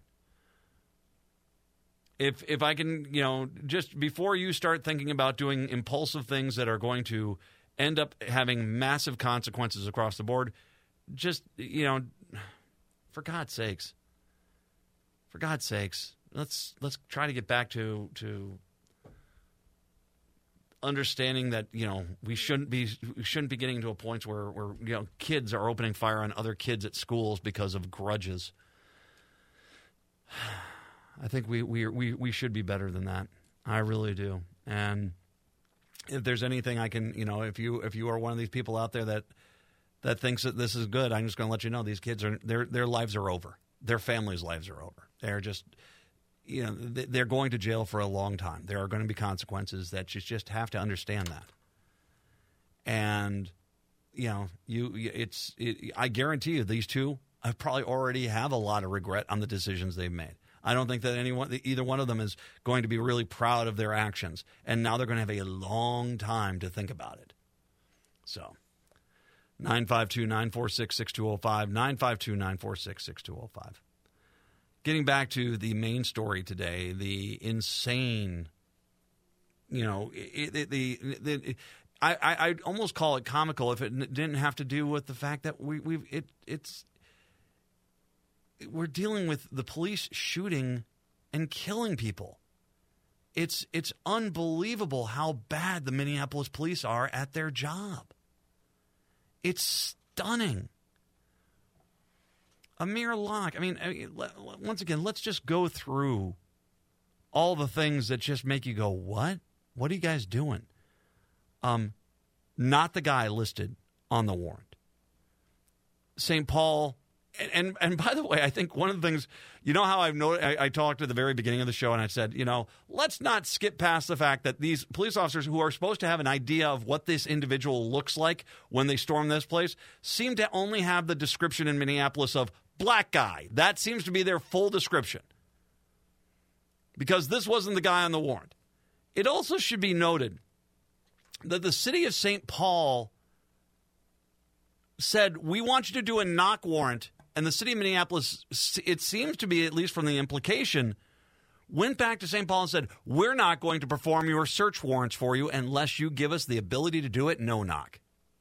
[SPEAKER 1] If I can, just before you start thinking about doing impulsive things that are going to end up having massive consequences across the board, just, for God's sakes, let's try to get back to understanding that, we shouldn't be getting to a point where kids are opening fire on other kids at schools because of grudges. I think we should be better than that. I really do. And if there's anything I can, if you are one of these people out there that thinks that this is good, I'm just going to let you know these kids their lives are over. Their families' lives are over. They're just, they're going to jail for a long time. There are going to be consequences that you just have to understand that. And I guarantee you these two probably already have a lot of regret on the decisions they've made. I don't think that either one of them is going to be really proud of their actions. And now they're going to have a long time to think about it. So, 952-946-6205, 952-946-6205. Getting back to the main story today, the insane, I'd almost call it comical if it didn't have to do with the fact that we're dealing with the police shooting and killing people. It's unbelievable how bad the Minneapolis police are at their job. It's stunning. Amir Locke, once again, let's just go through all the things that just make you go, what? What are you guys doing? Not the guy listed on the warrant. St. Paul, and by the way, I think one of the things, you know how I talked at the very beginning of the show and I said, let's not skip past the fact that these police officers who are supposed to have an idea of what this individual looks like when they storm this place seem to only have the description in Minneapolis of black guy. That seems to be their full description. Because this wasn't the guy on the warrant. It also should be noted that the city of St. Paul said, we want you to do a knock warrant. And the city of Minneapolis, it seems to be, at least from the implication, went back to St. Paul and said, we're not going to perform your search warrants for you unless you give us the ability to do it, no knock.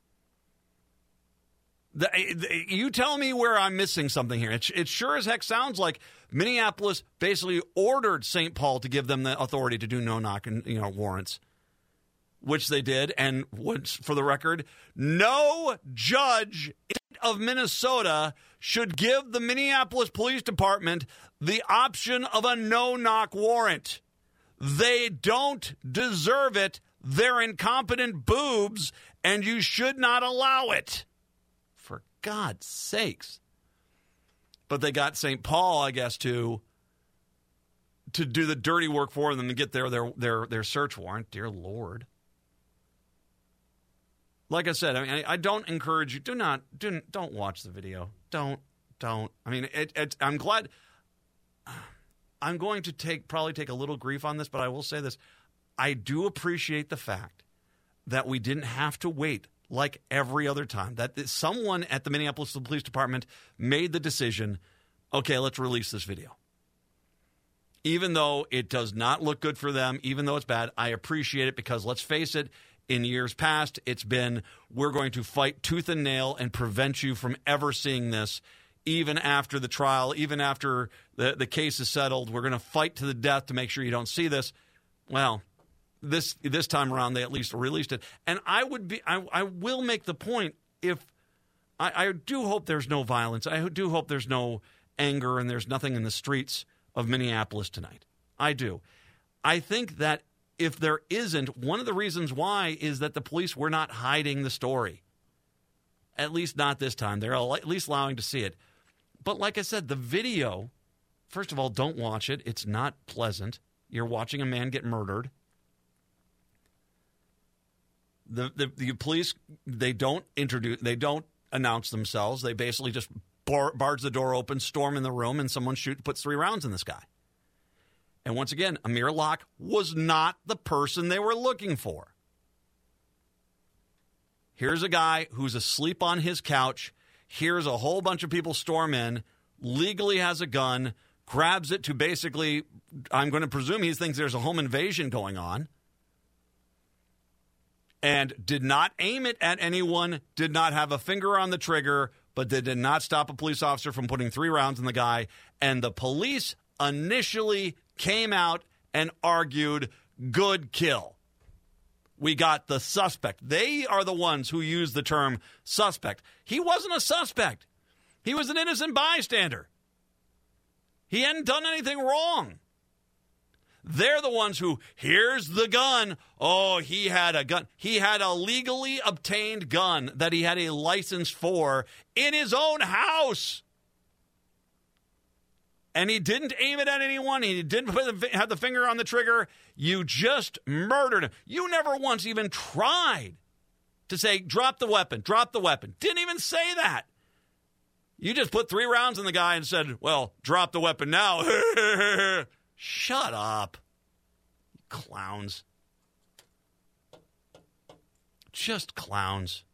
[SPEAKER 1] You tell me where I'm missing something here. It sure as heck sounds like Minneapolis basically ordered St. Paul to give them the authority to do no-knock and warrants, which they did. And for the record, no judge of Minnesota should give the Minneapolis Police Department the option of a no-knock warrant. They don't deserve it. They're incompetent boobs, and you should not allow it. God's sakes. But they got St. Paul, I guess, to do the dirty work for them and get their search warrant. Dear Lord. Like I said, I don't encourage you. Don't watch the video. Don't. I'm glad. I'm going to probably take a little grief on this, but I will say this. I do appreciate the fact that we didn't have to wait like every other time, that someone at the Minneapolis Police Department made the decision, okay, let's release this video. Even though it does not look good for them, even though it's bad, I appreciate it because, let's face it, in years past, it's been, we're going to fight tooth and nail and prevent you from ever seeing this, even after the trial, even after the case is settled. We're going to fight to the death to make sure you don't see this. Well, This time around, they at least released it. And I will make the point, if I do hope there's no violence. I do hope there's no anger and there's nothing in the streets of Minneapolis tonight. I do. I think that if there isn't, one of the reasons why is that the police were not hiding the story. At least not this time. They're at least allowing to see it. But like I said, the video, first of all, don't watch it. It's not pleasant. You're watching a man get murdered. The police, they don't announce themselves. They basically just barge the door open, storm in the room, and someone puts 3 rounds in this guy. And once again, Amir Locke was not the person they were looking for. Here's a guy who's asleep on his couch. Here's a whole bunch of people storm in, legally has a gun, grabs it to basically, I'm going to presume he thinks there's a home invasion going on. And did not aim it at anyone, did not have a finger on the trigger, but they did not stop a police officer from putting 3 rounds in the guy. And the police initially came out and argued, good kill. We got the suspect. They are the ones who used the term suspect. He wasn't a suspect. He was an innocent bystander. He hadn't done anything wrong. They're the ones who, here's the gun. Oh, he had a gun. He had a legally obtained gun that he had a license for in his own house. And he didn't aim it at anyone. He didn't have the finger on the trigger. You just murdered him. You never once even tried to say, drop the weapon, drop the weapon. Didn't even say that. You just put 3 rounds in the guy and said, well, drop the weapon now. Shut up. Clowns. Just clowns.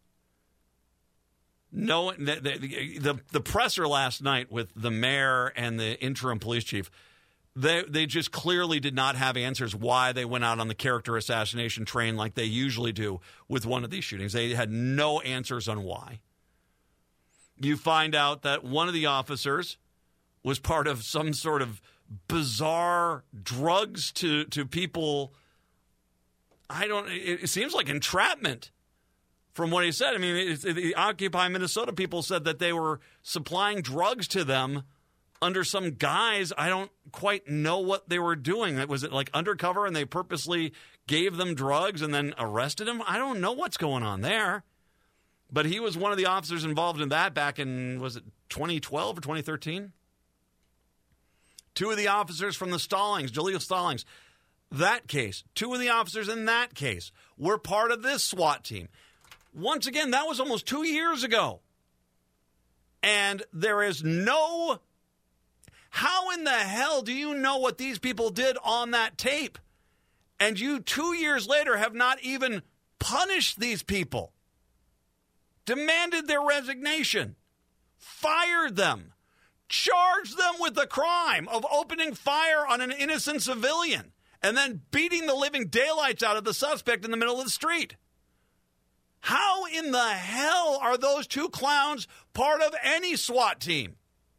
[SPEAKER 1] No, the presser last night with the mayor and the interim police chief, they just clearly did not have answers why they went out on the character assassination train like they usually do with one of these shootings. They had no answers on why. You find out that one of the officers was part of some sort of bizarre drugs to people. It seems like entrapment from what he said. I mean, the Occupy Minnesota people said that they were supplying drugs to them under some guise. I don't quite know what they were doing. Was it like undercover and they purposely gave them drugs and then arrested them? I don't know what's going on there. But he was one of the officers involved in that back in, was it 2012 or 2013? Two of the officers from the Stallings, Jaleel Stallings, that case, two of the officers in that case were part of this SWAT team. Once again, that was almost 2 years ago. And there is no... How in the hell do you know what these people did on that tape? And you 2 years later have not even punished these people. Demanded their resignation. Fired them. Charged them with the crime of opening fire on an innocent civilian and then beating the living daylights out of the suspect in the middle of the street. How in the hell are those two clowns part of any SWAT team?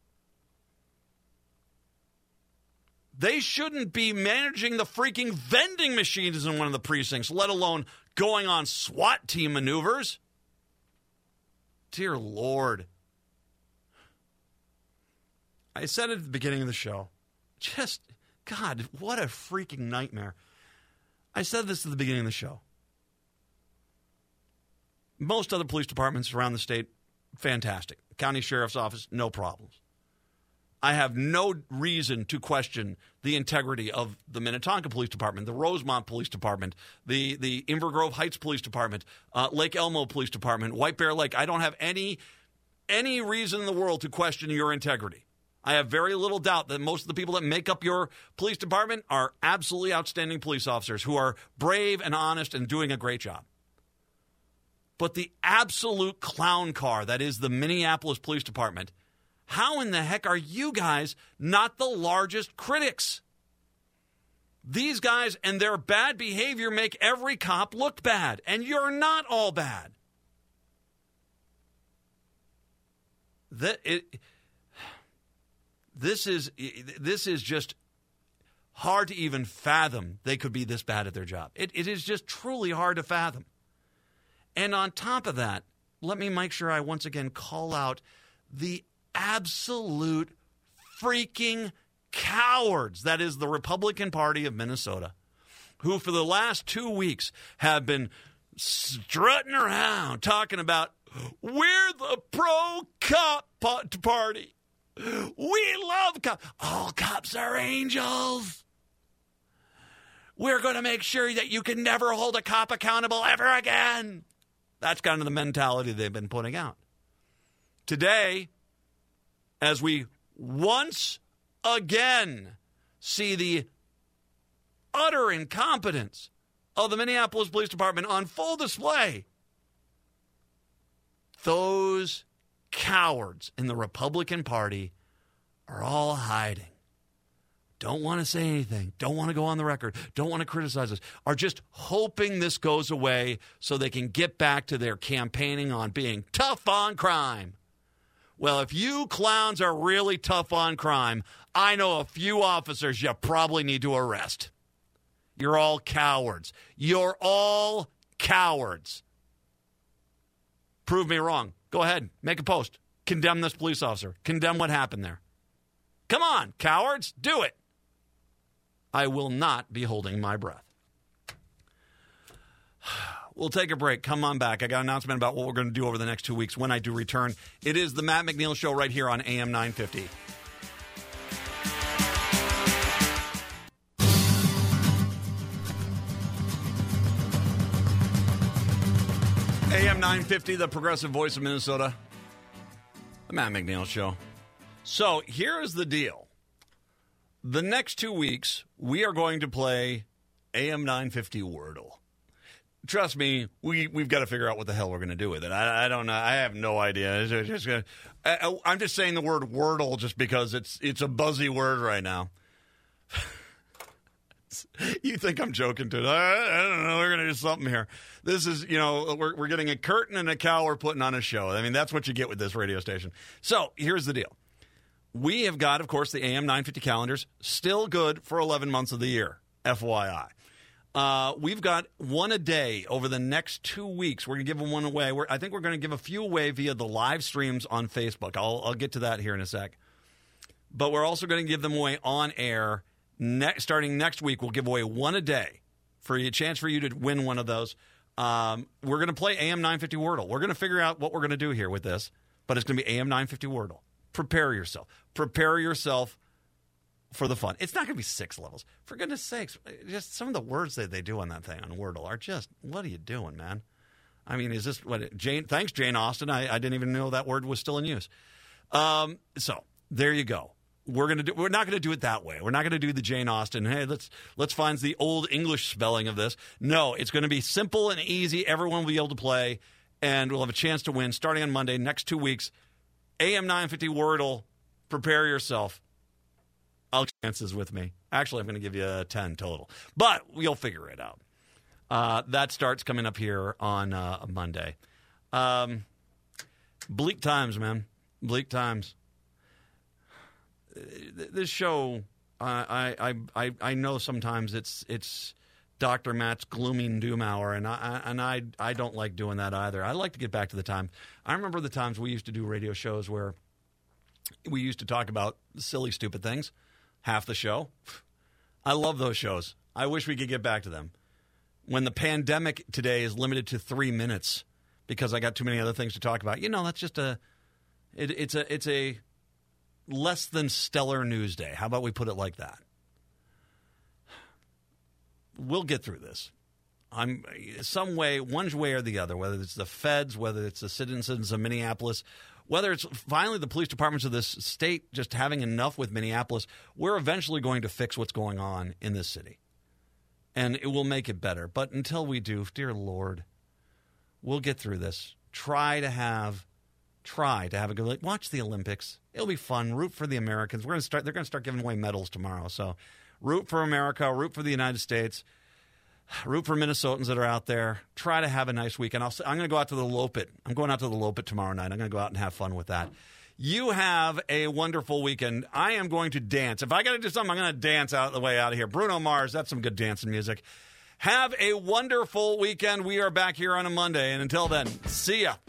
[SPEAKER 1] They shouldn't be managing the freaking vending machines in one of the precincts, let alone going on SWAT team maneuvers. Dear Lord. I said it at the beginning of the show. Just, God, what a freaking nightmare. I said this at the beginning of the show. Most other police departments around the state, fantastic. County Sheriff's Office, no problems. I have no reason to question the integrity of the Minnetonka Police Department, the Rosemont Police Department, the Inver Grove Heights Police Department, Lake Elmo Police Department, White Bear Lake. I don't have any reason in the world to question your integrity. I have very little doubt that most of the people that make up your police department are absolutely outstanding police officers who are brave and honest and doing a great job. But the absolute clown car that is the Minneapolis Police Department, how in the heck are you guys not the largest critics? These guys and their bad behavior make every cop look bad, and you're not all bad. This is just hard to even fathom they could be this bad at their job. It is just truly hard to fathom. And on top of that, let me make sure I once again call out the absolute freaking cowards, that is the Republican Party of Minnesota, who for the last 2 weeks have been strutting around talking about, we're the pro-cop party. We love cops. All cops are angels. We're going to make sure that you can never hold a cop accountable ever again. That's kind of the mentality they've been putting out. Today, as we once again see the utter incompetence of the Minneapolis Police Department on full display, those cowards in the Republican Party are all hiding. Don't want to say anything, don't want to go on the record, don't want to criticize us, are just hoping this goes away so they can get back to their campaigning on being tough on crime. Well, if you clowns are really tough on crime, I know a few officers you probably need to arrest. You're all cowards. You're all cowards. Prove me wrong. Go ahead. Make a post. Condemn this police officer. Condemn what happened there. Come on, cowards. Do it. I will not be holding my breath. We'll take a break. Come on back. I got an announcement about what we're going to do over the next 2 weeks when I do return. It is the Matt McNeil Show right here on AM 950. AM 950, the progressive voice of Minnesota. The Matt McNeil Show. So here is the deal. The next 2 weeks, we are going to play AM 950 Wordle. Trust me, we've got to figure out what the hell we're going to do with it. I don't know. I have no idea. I'm just saying the word Wordle just because it's a buzzy word right now. You think I'm joking, dude? I don't know. We're going to do something here. This is, we're getting a curtain and a cow we're putting on a show. I mean, that's what you get with this radio station. So here's the deal. we have got, of course, the AM 950 calendars, still good for 11 months of the year, FYI. We've got one a day over the next 2 weeks. We're going to give them one away. I think we're going to give a few away via the live streams on Facebook. I'll get to that here in a sec. But we're also going to give them away on air. Starting next week, we'll give away one a day for a chance for you to win one of those. We're going to play AM 950 Wordle. We're going to figure out what we're going to do here with this, but it's going to be AM 950 Wordle. Prepare yourself. Prepare yourself for the fun. It's not going to be 6 levels. For goodness sakes, just some of the words that they do on that thing on Wordle are just, what are you doing, man? I mean, is this what Jane? Thanks, Jane Austen. I didn't even know that word was still in use. So there you go. We're not going to do it that way. We're not going to do the Jane Austen. Hey, let's find the old English spelling of this. No, it's going to be simple and easy. Everyone will be able to play, and we'll have a chance to win starting on Monday. Next 2 weeks, AM 950 Wordle. Prepare yourself. I'll chances with me. Actually, I'm going to give you a 10 total, but you'll figure it out. That starts coming up here on Monday. Bleak times, man. Bleak times. This show, I know sometimes it's Dr. Matt's gloomy doom hour, and I don't like doing that either. I like to get back to the time. I remember the times we used to do radio shows where we used to talk about silly, stupid things. Half the show. I love those shows. I wish we could get back to them. When the pandemic today is limited to 3 minutes because I got too many other things to talk about, that's just it's a less than stellar news day. How about we put it like that? We'll get through this. One way or the other, whether it's the feds, whether it's the citizens of Minneapolis, whether it's finally the police departments of this state just having enough with Minneapolis, we're eventually going to fix what's going on in this city. And it will make it better. But until we do, dear Lord, we'll get through this. Try to have a good watch the Olympics. It'll be fun. Root for the Americans. They're going to start giving away medals tomorrow. So root for America, root for the United States. Root for Minnesotans that are out there. Try to have a nice weekend. I'm going to go out to the Lopit. I'm going out to the Lopit tomorrow night. I'm going to go out and have fun with that. You have a wonderful weekend. I am going to dance. If I got to do something, I'm going to dance the way out of here. Bruno Mars, that's some good dancing music. Have a wonderful weekend. We are back here on a Monday. And until then, see ya.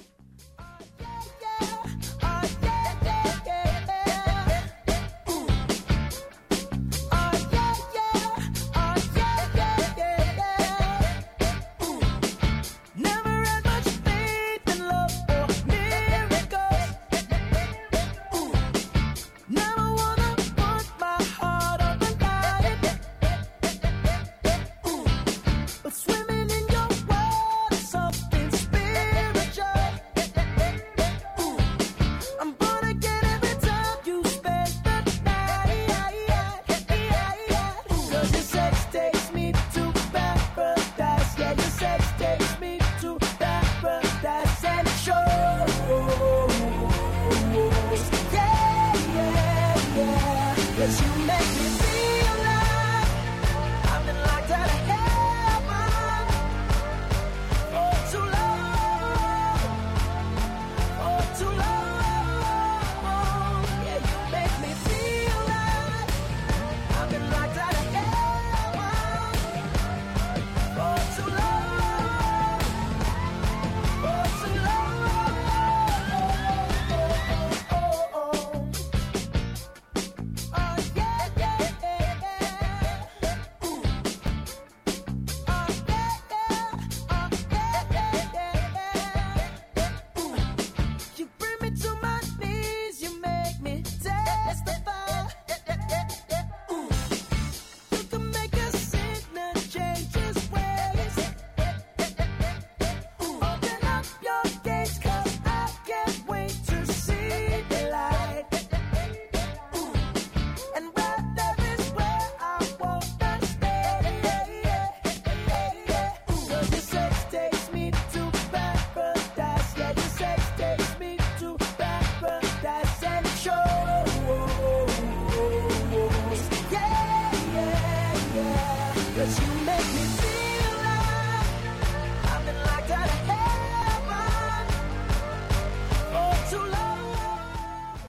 [SPEAKER 5] Cause you